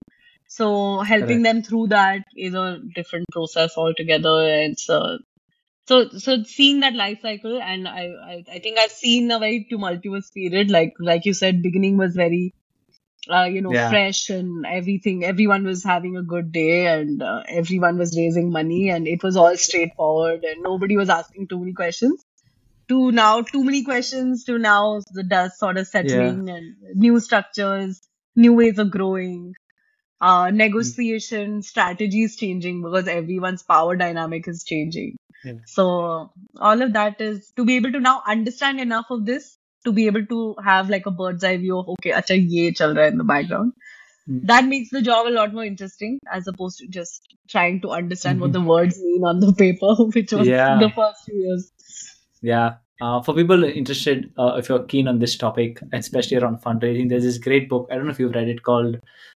So helping Correct. them through that is a different process altogether. And so, so, so seeing that life cycle, and I, I, I think I've seen a very tumultuous period. Like, like you said, beginning was very, uh, you know, Yeah. fresh and everything. Everyone was having a good day, and uh, everyone was raising money, and it was all straightforward, and nobody was asking too many questions. To now, too many questions. To now, the dust sort of settling, and new structures, new ways of growing. Uh, negotiation strategies changing because everyone's power dynamic is changing. Yeah. So all of that is to be able to now understand enough of this to be able to have like a bird's eye view of, okay, acha ye chal raha hai in the background. Mm. That makes the job a lot more interesting as opposed to just trying to understand what Mhm. the words mean on the paper, which was Yeah. the first few years. Yeah. Uh, for people interested, uh, if you're keen on this topic, especially around fundraising, there's this great book. I don't know if you've read it called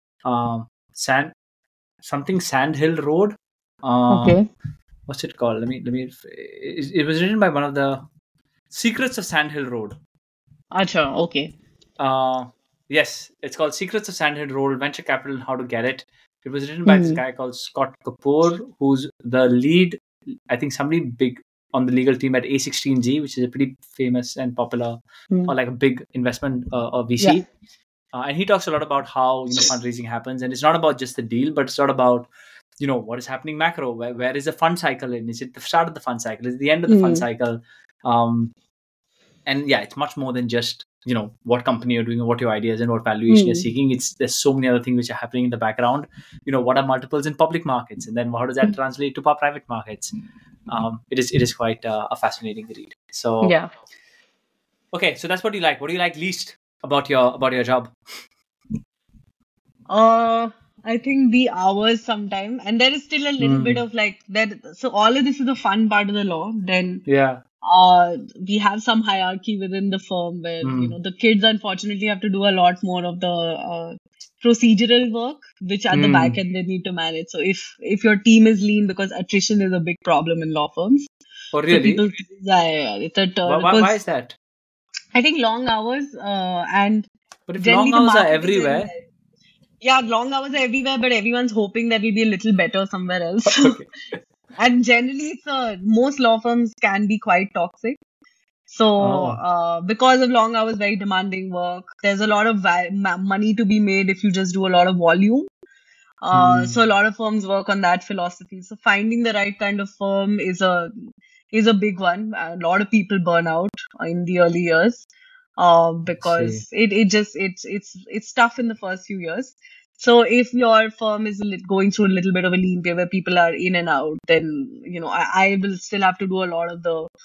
um, Sand something Sandhill Road. Uh, Okay. What's it called? Let me let me. It, it was written by one of the Secrets of Sandhill Road. Acha, okay. Uh, yes, it's called Secrets of Sandhill Road: Venture Capital and How to Get It. It was written by this Hmm. guy called Scott Kapoor, who's the lead. I think somebody big on the legal team at A sixteen Z, which is a pretty famous and popular, Hmm. or like a big investment uh, or V C. Yeah. Uh, and he talks a lot about how, you know, fundraising happens, and it's not about just the deal, but it's not about, you know, what is happening macro. Where where is the fund cycle in? Is it the start of the fund cycle? Is it the end of the fund Hmm. cycle? Um, and yeah, it's much more than just you know what company you're doing or what your ideas and what valuation you're Hmm. seeking. It's there's so many other things which are happening in the background. You know, what are multiples in public markets, and then how does that translate to our private markets? Um, it is it is quite uh, a fascinating read. So Yeah. okay, so that's what you like. What do you like least about your about your job? Uh, I think the hours sometime, and there is still a little bit Mm, of like that. So all of this is the fun part of the law. Then yeah. uh, we have some hierarchy within the firm where you Mm, know the kids unfortunately have to do a lot more of the uh, procedural work, which at the back mm. end they need to manage. So if if your team is lean, because attrition is a big problem in law firms. Oh, So really? people, yeah, yeah, yeah, it's a Why, turn why, why because is that? I think long hours uh, and But if generally long the hours are market is very everywhere, high. Yeah, long hours are everywhere, but everyone's hoping that it'll be a little better somewhere else. okay. And generally, it's uh, most law firms can be quite toxic. So, Oh. uh, because of long hours, very demanding work, there's a lot of va- ma- money to be made if you just do a lot of volume. Uh, so a Mm, lot of firms work on that philosophy. So finding the right kind of firm is a is a big one. A lot of people burn out in the early years, uh, I see. because it, it just it's it's it's tough in the first few years. So if your firm is a lit- going through a little bit of a lean period where people are in and out, then you know I, I will still have to do a lot of the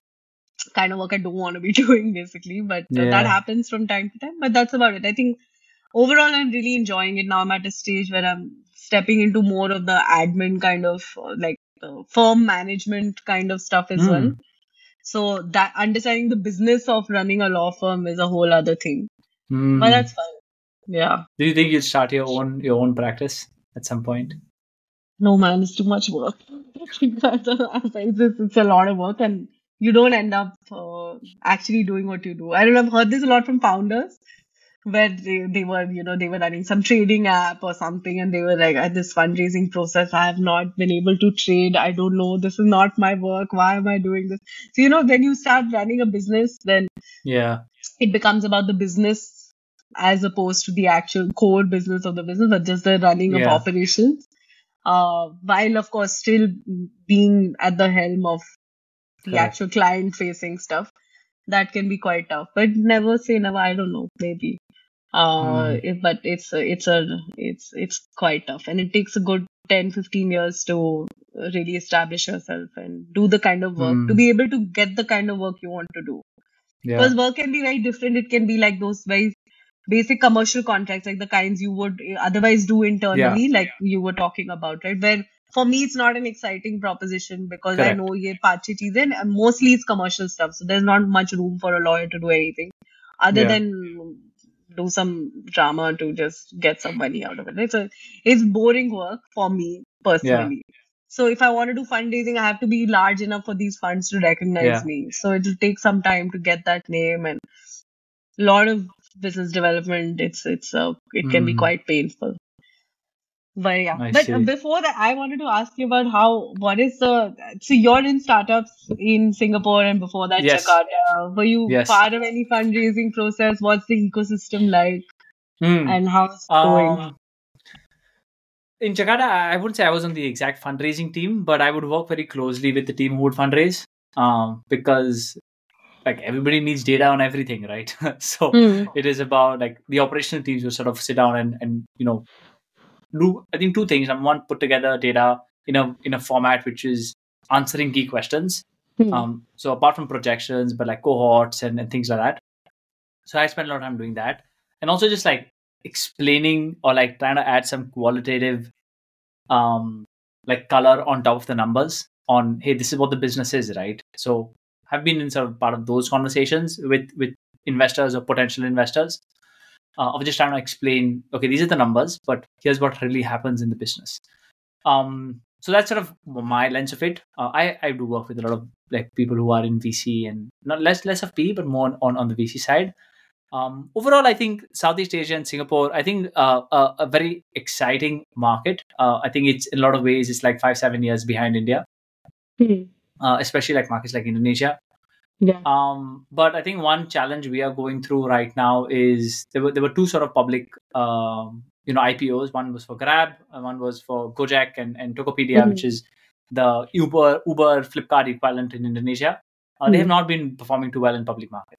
kind of work I don't want to be doing basically. But uh, that Yeah. happens from time to time. But that's about it. I think overall I'm really enjoying it now. I'm at a stage where I'm stepping into more of the admin kind of uh, like uh, firm management kind of stuff as well. Mm, So that understanding the business of running a law firm is a whole other thing. But mm. that's fine. Yeah. Do you think you'll start your own your own practice at some point? No, man, it's too much work. That's a- it's, just- it's a lot of work, and you don't end up uh, actually doing what you do. I don't know, I've heard this a lot from founders where they, they were, you know, they were running some trading app or something, and they were like, at this fundraising process, I have not been able to trade. I don't know. This is not my work. Why am I doing this? So, you know, when you start running a business, then Yeah. it becomes about the business as opposed to the actual core business of the business, but just the running of Yeah. operations. Uh, while of course still being at the helm of the Correct. actual client facing stuff, that can be quite tough. But never say never. I don't know. Maybe. Uh, Mm, it, but it's a, it's a it's it's quite tough, and it takes a good ten fifteen years to really establish yourself and do the kind of work to mm. be able to get the kind of work you want to do. Yeah. Because work can be very different. It can be like those very basic commercial contracts, like the kinds you would eh, otherwise do Yeah. internally, like you were talking about, right? Where for me, it's not an exciting proposition because I Correct. know ye pache cheezein, and mostly it's commercial stuff. So there's not much room for a lawyer to do anything other Yeah. than do some drama to just get some money out of it. It's a, it's boring work for me Yeah. personally. So if I want to do fundraising, I have to be large enough for these funds to recognize Yeah. me. So it'll take some time to get that name, and a lot of business development. It's it's uh, it can be Mm, quite painful. But yeah, I but uh, see. before that, I wanted to ask you about how what is the so you're in startups in Singapore and before that Yes. Jakarta. Were you Yes. part of any fundraising process? What's the ecosystem like, Mm. and how's it going? Um, in Jakarta, I I wouldn't say I was on the exact fundraising team, but I would work very closely with the team who would fundraise. Um, because like everybody needs data on everything, right? So Hmm. it is about like the operational teams will sort of sit down and and you know do I think two things. Number one, put together data in a in a format which is answering key questions. Hmm. Um, so apart from projections, but like cohorts and, and things like that. So I spent a lot of time doing that, and also just like explaining or like trying to add some qualitative um like color on top of the numbers on hey, this is what the business is, right? So I've been in sort of part of those conversations with with investors or potential investors uh, of just trying to explain okay, these are the numbers, but here's what really happens in the business. Um so that's sort of my lens of it. uh, i i do work with a lot of like people who are in VC and not less less of P but more on on the VC side. Um, overall, I think Southeast Asia and Singapore, I think uh, a, a very exciting market. Uh, I think it's in a lot of ways, it's like five, seven years behind India, Hmm. uh, especially like markets like Indonesia. Yeah. Um, but I think one challenge we are going through right now is there were there were two sort of public, um, you know, I P Os. One was for Grab, and one was for Gojek and, and Tokopedia, which Hmm. is the Uber Uber Flipkart equivalent in Indonesia. Uh, they have Hmm. not been performing too well in public markets.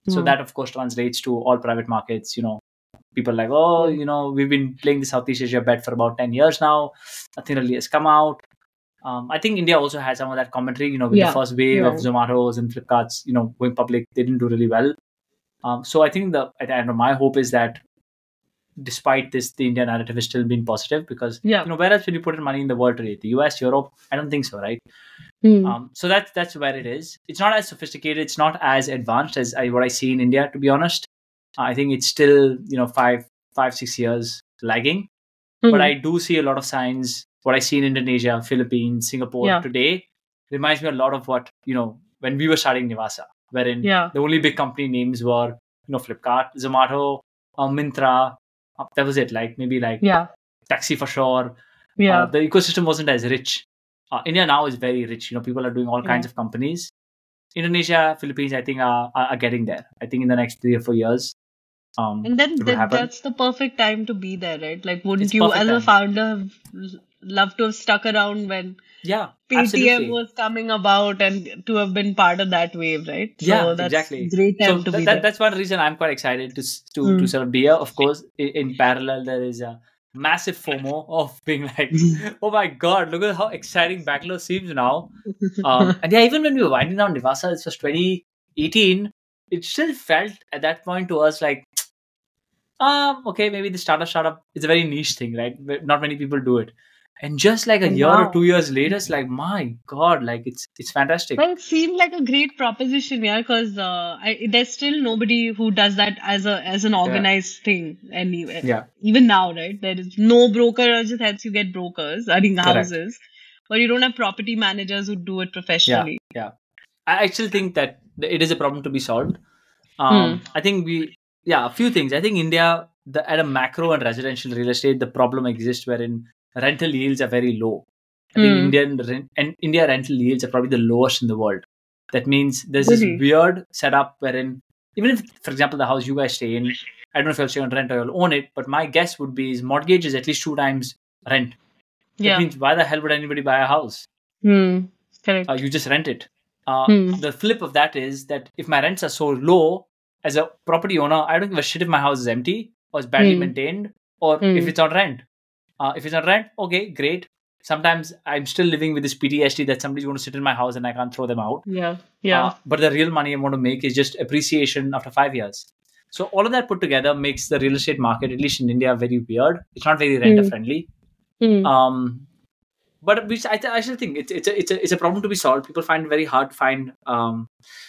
So Hmm. that, of course, translates to all private markets. You know, people are like, oh, Hmm. you know, we've been playing the Southeast Asia bet for about ten years now. Nothing really has come out. Um, I think India also had some of that commentary, you know, with the Yeah. first wave Yeah. of Zomatos and Flipkarts, you know, going public, they didn't do really well. Um, so I think the, I don't know, my hope is that despite this, the India narrative has still been positive because, Yeah. you know, where else will you put in money in the world today? The U S, Europe? I don't think so, right? Hmm. Um, so that's that's where it is. It's not as sophisticated. It's not as advanced as I, what I see in India. To be honest, I think it's still, you know, five five six years lagging. But Hmm. I do see a lot of signs. What I see in Indonesia, Philippines, Singapore Yeah. today reminds me a lot of what, you know, when we were starting Nivasa, wherein Yeah. the only big company names were, you know, Flipkart, Zomato, uh, Myntra. Uh, that was it. Like maybe like Yeah. Taxi for sure. Uh, Yeah. the ecosystem wasn't as rich. Uh, India now is very rich. You know, people are doing all Yeah. kinds of companies. Indonesia, Philippines, I think are, are are getting there. I think in the next three or four years, um, And then it would that, happen. that's the perfect time to be there, right? Like, It's wouldn't you, perfect as a time. founder, have l- loved to have stuck around when Yeah, Paytm absolutely. was coming about and to have been part of that wave, right? So Yeah, that's exactly. a great So time to that, be that there. that's one reason I'm quite excited to s- to to Hmm. sort of be here. Of course, in, in parallel, there is a massive FOMO of being like, oh my god, look at how exciting Bangalore seems now. Um, and yeah, even when we were winding down Nivasa, it was twenty eighteen. It still felt at that point to us like, um, okay, maybe the startup startup is a very niche thing, right? But not many people do it. And just like a And year or now, two years later, it's like, my god, like it's it's fantastic. well, it seemed like a great proposition, yeah, because uh, I, there's still nobody who does that as a as an Yeah, organized thing. Anyway, yeah, even now, right? There is no broker who just helps you get brokers, I mean correct. houses, but you don't have property managers who do it Yeah, professionally. yeah. I I still think that it is a problem to be solved. Hmm. Um, I think we, yeah, a few things. I think India, the, at a macro and residential real estate, the problem exists wherein rental yields are very low. I think Hmm. Indian rent, and India rental yields are probably the lowest in the world. That means there's this Really? weird setup wherein, even if, for example, the house you guys stay in, I don't know if you'll stay on rent or you'll own it, but my guess would be is mortgage is at least two times rent. That Yeah. means why the hell would anybody buy a house? Hmm. Uh, Correct. you just rent it. Uh, Hmm. the flip of that is that if my rents are so low, as a property owner, I don't give a shit if my house is empty or it's badly Hmm. maintained or Hmm. if it's on rent. Uh, if it's on rent, okay, great. Sometimes I'm still living with this P T S D that somebody's going to sit in my house and I can't throw them out. Yeah. Yeah. Uh, but the real money I want to make is just appreciation after five years. So all of that put together makes the real estate market, at least in India, very weird. It's not very renter Hmm. friendly. Hmm. Um, but which I, th- I still think it's it's a, it's a it's a problem to be solved. People find it very hard to find um,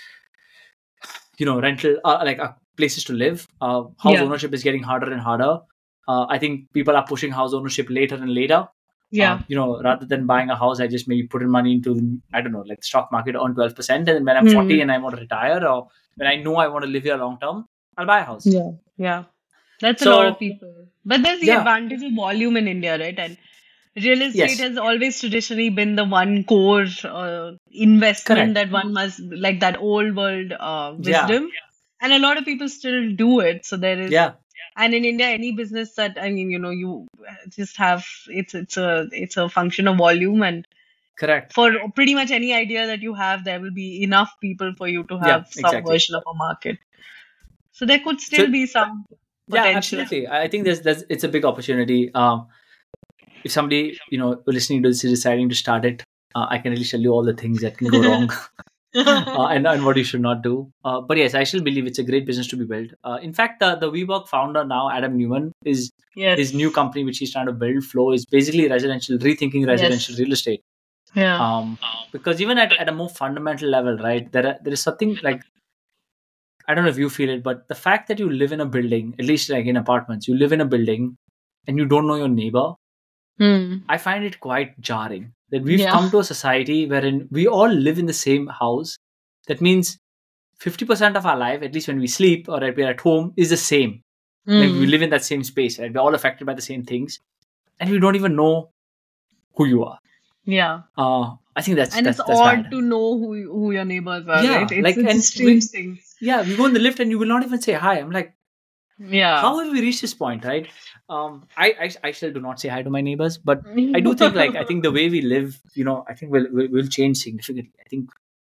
you know rental uh, like uh, places to live. Uh, house Yeah. ownership is getting harder and harder. Uh, I think people are pushing house ownership later and later. Yeah. Uh, you know, rather than buying a house, I just maybe put in money into I don't know, like the stock market, earn twelve percent, and then when I'm Hmm. forty and I want to retire, or when I know I want to live here long term, I'll buy a house. Yeah. Yeah. That's a lot of So people. But there's the yeah, advantage of volume in India, right? And real estate yes, has always traditionally been the one core uh, investment correct, that one must, like that old world uh, yeah, wisdom. And a lot of people still do it. So there is, yeah, and in India, any business that, I mean, you know, you just have, it's it's a it's a function of volume, and correct, for pretty much any idea that you have, there will be enough people for you to yeah, have some exactly. version of a market. So there could So still be some yeah, potential. absolutely. I I think there's there's it's a big opportunity. Um, if somebody you know listening to this is deciding to start it, uh, I can really tell you all the things that can go wrong. uh, and, and what you should not do. Uh, but yes, I still believe it's a great business to be built. Uh, in fact, the, the WeWork founder now, Adam Newman, is Yes. his new company which he's trying to build, Flow, is basically residential, rethinking residential Yes. real estate. Yeah. Um, because even at, at a more fundamental level, right, there are, there is something like I don't know if you feel it, but the fact that you live in a building, at least like in apartments, you live in a building and you don't know your neighbor, Hmm. I find it quite jarring that we've Yeah. come to a society wherein we all live in the same house. That means fifty percent of our life, at least when we sleep or we're at home, is the same. Like we Hmm. live in that same space, right? We're all affected by the same things, and we don't even know who you are. Yeah. Uh, I think that's And that's it's that's odd bad. to know who who your neighbors are, Yeah, right? It's like it's a and strange we, thing. yeah, we go in the lift and you will not even say hi. I'm like, Yeah. how have we reached this point, right? Um, I, I I still do not say hi to my neighbors, but I do think like I think the way we live, you know, I think will will will change significantly. I think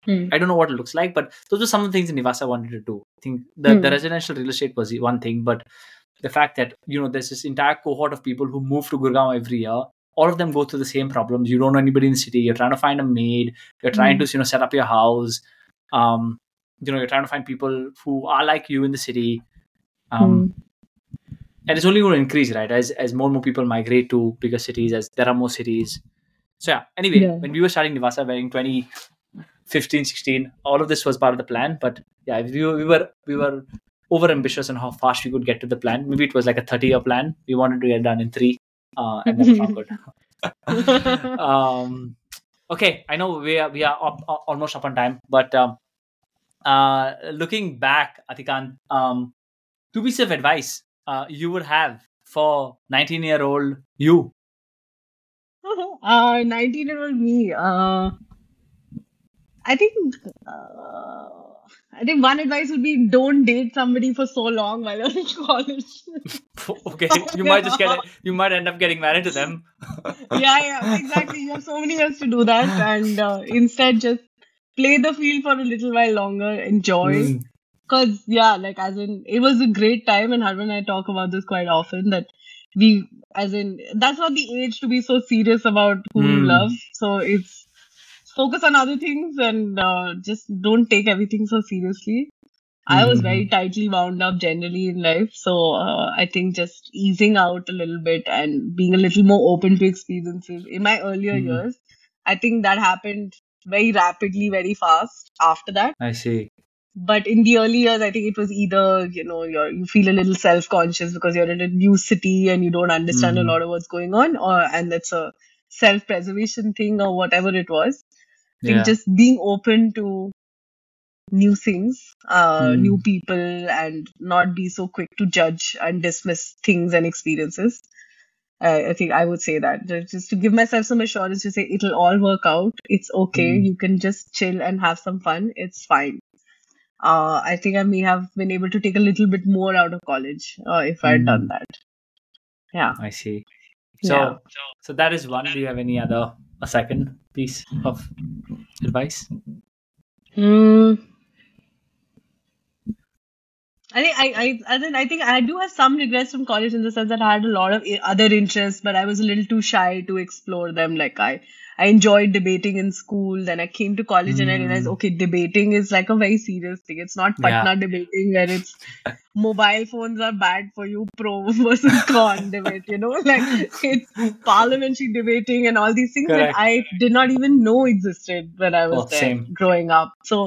Hmm. I don't know what it looks like, but those are some of the things in Nivasa I wanted to do. I think the, the Hmm. residential real estate was one thing, but the fact that, you know, there's this entire cohort of people who move to Gurgaon every year. All of them go through the same problems. You don't know anybody in the city. You're trying to find a maid. You're trying Hmm. to, you know, set up your house. Um, you know, you're trying to find people who are like you in the city. Um, Hmm. and it's only going to increase, right? As as more and more people migrate to bigger cities, as there are more cities. So yeah. Anyway, Yeah. when we were starting Nivasa, we're in twenty fifteen, sixteen, all of this was part of the plan. But yeah, we were we were we were over ambitious on how fast we could get to the plan. Maybe it was like a thirty year plan. We wanted to get done in three, uh, and then it's all good. um, okay, I know we are we are up, up, almost up on time, but um, uh, looking back, Atikant, um, two pieces of advice uh, you would have for nineteen year old you. uh, nineteen year old me. Uh, I think uh, I think one advice would be don't date somebody for so long while you're in college. Okay, you might just get it. You might end up getting married to them. Yeah, yeah, exactly. You have so many years to do that, and uh, instead just play the field for a little while longer, enjoy. Mm, Because, yeah, like, as in, it was a great time, and Harman and I talk about this quite often that we, as in, that's not the age to be so serious about who you mm, love. So it's focus on other things and uh, just don't take everything so seriously. I was very mm, tightly wound up generally in life. So uh, I think just easing out a little bit and being a little more open to experiences in my earlier mm. years, I think that happened very rapidly, very fast after that. I see. But in the early years, I think it was either, you know, you're, you feel a little self-conscious because you're in a new city and you don't understand a Mm, lot of what's going on, or and that's a self-preservation thing or whatever it was. I think yeah. just being open to new things, uh, new Mm, people, and not be so quick to judge and dismiss things and experiences. Uh, I think I would say that Ju- just to give myself some assurance to say it'll all work out. It's okay. mm, You can just chill and have some fun. It's fine. Uh, I think I may have been able to take a little bit more out of college uh, if I had done mm. that. Yeah. I see. Yeah. So, so that is one. Do you have any other a second piece of advice? Hmm. I think I, I, I, think, I think I do have some regrets from college in the sense that I had a lot of i- other interests, but I was a little too shy to explore them. Like I, I enjoyed debating in school. Then I came to college and I realized, Mm, okay, debating is like a very serious thing. It's not yeah. Patna debating where it's mobile phones are bad for you, pro versus con debate. You know, like it's parliamentary debating and all these things that Correct. I did not even know existed when I was Oh, there same. growing up. So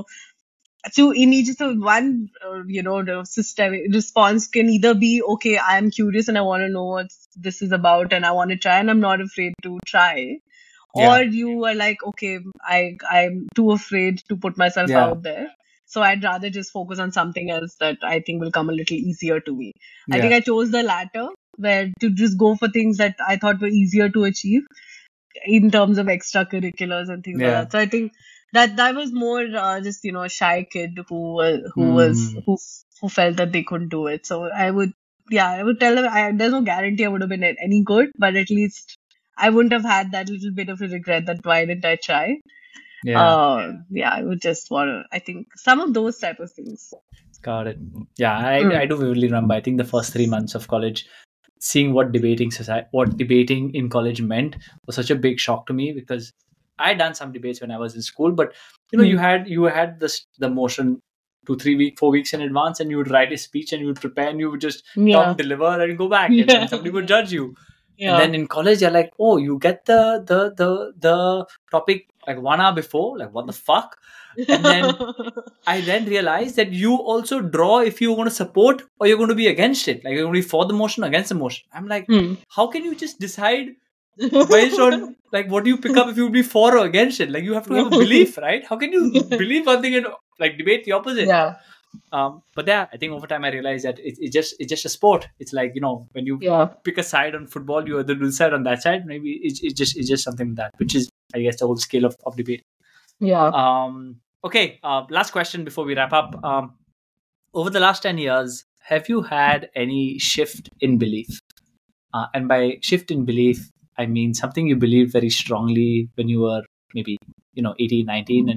to immediate so one uh, you know the system response can either be okay, I am curious and I want to know what this is about and I want to try and I'm not afraid to try, or Yeah. you are like okay, i i'm too afraid to put myself Yeah. out there, so I'd rather just focus on something else that I think will come a little easier to me. I think Yeah. I chose the latter, where to just go for things that I thought were easier to achieve in terms of extracurriculars and things like Yeah. that. So I think that that was more uh, just you know a shy kid who was who was Mm, who who felt that they couldn't do it. So I would yeah I would tell them I, there's no guarantee I would have been any good, but at least I wouldn't have had that little bit of a regret that why didn't I try. yeah. Uh, yeah, I would just want to. I think some of those type of things. Got it. Yeah, I, I Mm. do vividly remember. I think the first three months of college, seeing what debating society, what debating in college meant was such a big shock to me because I had done some debates when I was in school, but you know, you Mm. had you had this the motion two, three week, four weeks in advance, and you would write a speech and you would prepare and you would just Yeah. come deliver and go back, and then Yeah. somebody would judge you. And Yeah. then in college, you're like, oh, you get the the the the topic like one hour before, like what the fuck? And then I then realized that you also draw if you're going to support or you're going to be against it. Like you're going to be for the motion or against the motion. I'm like, Hmm. how can you just decide based on like what do you pick up if you would be for or against it? Like you have to have a belief, right? How can you believe one thing and like debate the opposite? Yeah. Um, but yeah, I think over time I realized that it, it's just it's just a sport. It's like you know when you Yeah. pick a side on football, you either decide on that side. Maybe it's, it's just it's just something like that, which is I guess the whole scale of, of debate. Yeah. Um, okay, uh, last question before we wrap up. Um, over the last ten years, have you had any shift in belief? Uh, and by shift in belief, I mean something you believed very strongly when you were maybe, you know, eighteen, nineteen, and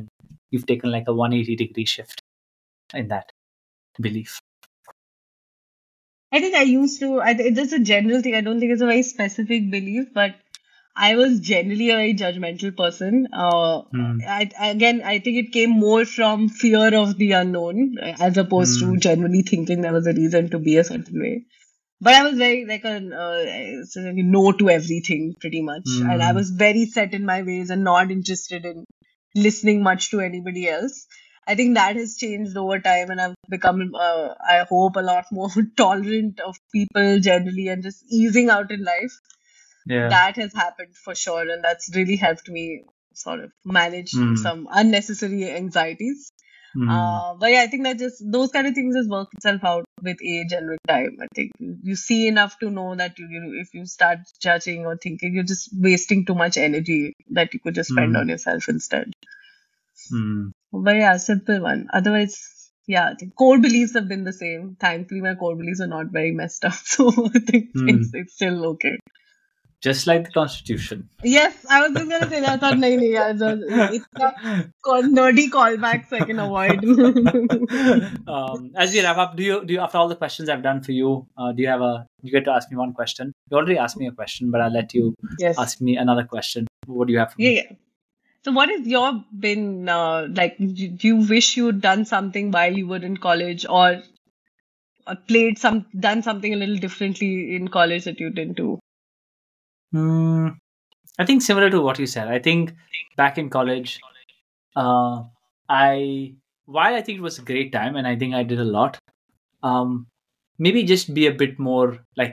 you've taken like a one hundred eighty degree shift in that belief? I think I used to, I think it's a general thing. I don't think it's a very specific belief, but I was generally a very judgmental person. Uh, Mm. I, again, I think it came more from fear of the unknown as opposed to Mm. genuinely thinking there was a reason to be a certain way. But I was very like a uh, sort of no to everything pretty much, and I Mm. was very set in my ways and not interested in listening much to anybody else. I think that has changed over time, and I've become, uh, I hope, a lot more tolerant of people generally and just easing out in life. Yeah. That has happened for sure, and that's really helped me sort of manage Mm. some unnecessary anxieties. Mm. Uh, but yeah, I think that just those kind of things just work itself out with age and with time. I think you, you see enough to know that you, you if you start judging or thinking, you're just wasting too much energy that you could just spend Mm. on yourself instead. Mm. But yeah, simple one. Otherwise, yeah, I think core beliefs have been the same. Thankfully, my core beliefs are not very messed up, so I think Mm. it's, it's still okay. Just like the Constitution. Yes, I was just gonna say that. I thought, nahi, nahi, yaar, the- it's a call- nerdy callbacks I can avoid. um, as we wrap up, do you do you after all the questions I've done for you, uh, do you have a you get to ask me one question? You already asked me a question, but I'll let you Yes. ask me another question. What do you have for Yeah, me? yeah. So, what has your been uh, like? Do do you wish you'd done something while you were in college, or, or played some, done something a little differently in college that you didn't do? Hmm. I think similar to what you said. I think back in college, uh, I while I think it was a great time and I think I did a lot. Um, maybe just be a bit more like,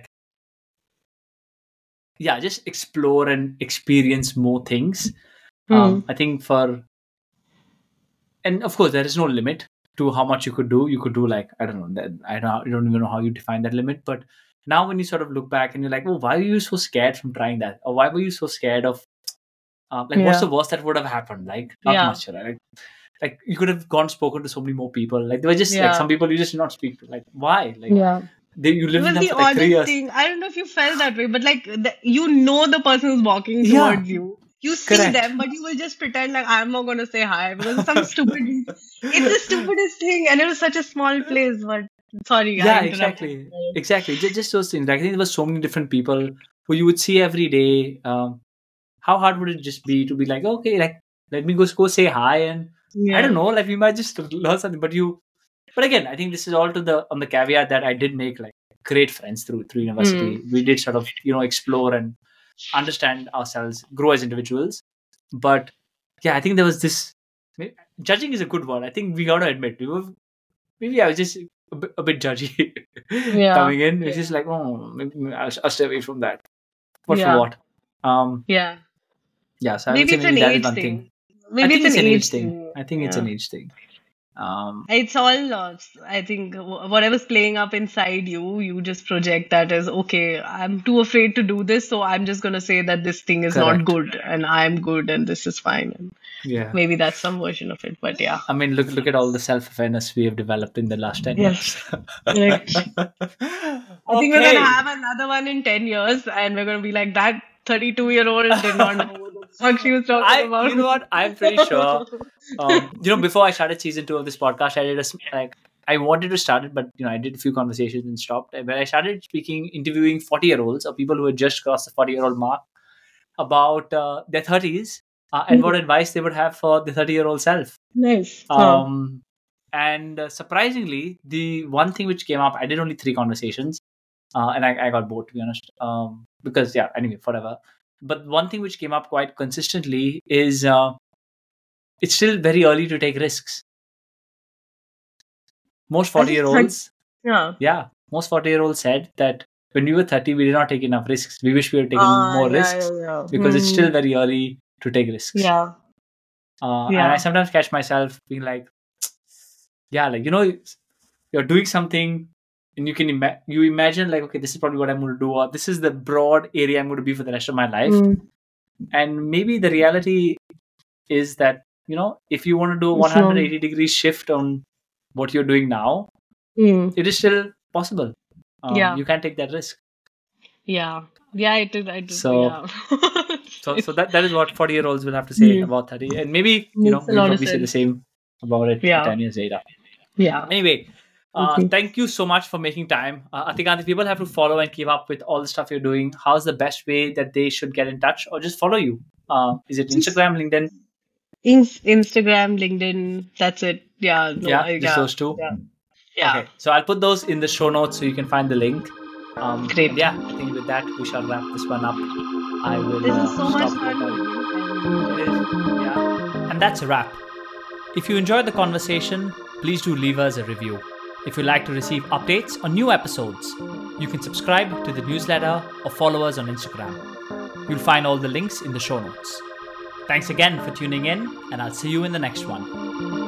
yeah, just explore and experience more things. Um, I think for, and of course there is no limit to how much you could do. You could do like I don't know. That, I don't. I don't even know how you define that limit. But now when you sort of look back and you're like, oh, why were you so scared from trying that? Or why were you so scared of uh, like what's Yeah. the worst that would have happened? Like not Yeah. much, right? Like, like you could have gone spoken to so many more people. Like there were just like Yeah. some people you just did not speak to. Like why? Like Yeah. they, you It lived with was them the for like three oddest years. thing. I don't know if you felt that way, but like the, you know the person who's walking Yeah. towards you. You see Correct. them, but you will just pretend like I'm not going to say hi because it's some stupid. It's the stupidest thing, and it was such a small place. But sorry, Yeah, I interrupted. exactly, exactly. Just, just those things. Like, I think there were so many different people who you would see every day. Um, how hard would it just be to be like, okay, like let me go go say hi, and Yeah. I don't know, like we might just learn something. But you, but again, I think this is all to the on the caveat that I did make like great friends through through university. Mm. We did sort of you know explore and understand ourselves, grow as individuals. But yeah, I think there was this. Judging is a good word. I think we gotta admit we were maybe I was just a bit, a bit judgy Yeah. coming in. It's Yeah. just like, oh, maybe I'll, I'll stay away from that. What Yeah. for what? Um, Yeah. yeah, so I would Maybe say it's maybe an that is age one thing. thing. I Maybe think it's it's an an age age thing. thing. I think it's Yeah. an age thing. Um, It's all, uh, I think, wh- whatever's playing up inside you, you just project that as, okay, I'm too afraid to do this, so I'm just going to say that this thing is not Correct. good and I'm good and this is fine. And yeah. maybe that's some version of it, but yeah. I mean, look look at all the self awareness we have developed in the last ten Yes. years. Correct. I think we're going to have another one in ten years and we're going to be like, that thirty-two year old did not know what the fuck she was talking I, about. you know what? I'm pretty sure. Um, you know, before I started season two of this podcast, I did a s- like I wanted to start it, but you know, I did a few conversations and stopped. When I started speaking, interviewing forty year olds or people who had just crossed the forty year old mark about uh, their thirties uh, and what advice they would have for the thirty year old self. Nice. Huh. Um, and uh, surprisingly, the one thing which came up, I did only three conversations, uh, and I, I got bored to be honest. Um, because yeah, anyway, whatever. But one thing which came up quite consistently is uh, it's still very early to take risks. Most I forty year think olds, Yeah. yeah, most forty year olds said that when we were thirty, we did not take enough risks. We wish we had taken Ah, more yeah, risks yeah, yeah. because it's Hmm. still very early to take risks. Yeah. Uh, Yeah. And I sometimes catch myself being like, yeah, like, you know, you're doing something and you can ima- you imagine like, okay, this is probably what I'm going to do, or this is the broad area I'm going to be for the rest of my life. Hmm. And maybe the reality is that, you know, if you want to do a It's one hundred not- eighty degree shift on what you're doing now, Hmm. it is still possible. Um, Yeah. You can take that risk. Yeah. Yeah, it is. I do. So- yeah. So, so that, that is what forty year olds will have to say Hmm. about thirty. And maybe, you know, Makes a we'll lot of probably say the sense. same about it Yeah. ten years later. Yeah. Anyway, uh, Okay. thank you so much for making time. Uh, Atikanti, people have to follow and keep up with all the stuff you're doing. How's the best way that they should get in touch or just follow you? Uh, is it Just Instagram, LinkedIn? in- Instagram, LinkedIn. That's it. Yeah. No. Yeah, I, just yeah. those two. Yeah. Yeah. Okay, so I'll put those in the show notes so you can find the link. Um, Great. and yeah, I think with that we shall wrap this one up. I will. This uh, is so much stop fun. recording. It is, yeah. And that's a wrap. If you enjoyed the conversation, please do leave us a review. If you'd like to receive updates on new episodes, you can subscribe to the newsletter or follow us on Instagram. You'll find all the links in the show notes. Thanks again for tuning in, and I'll see you in the next one.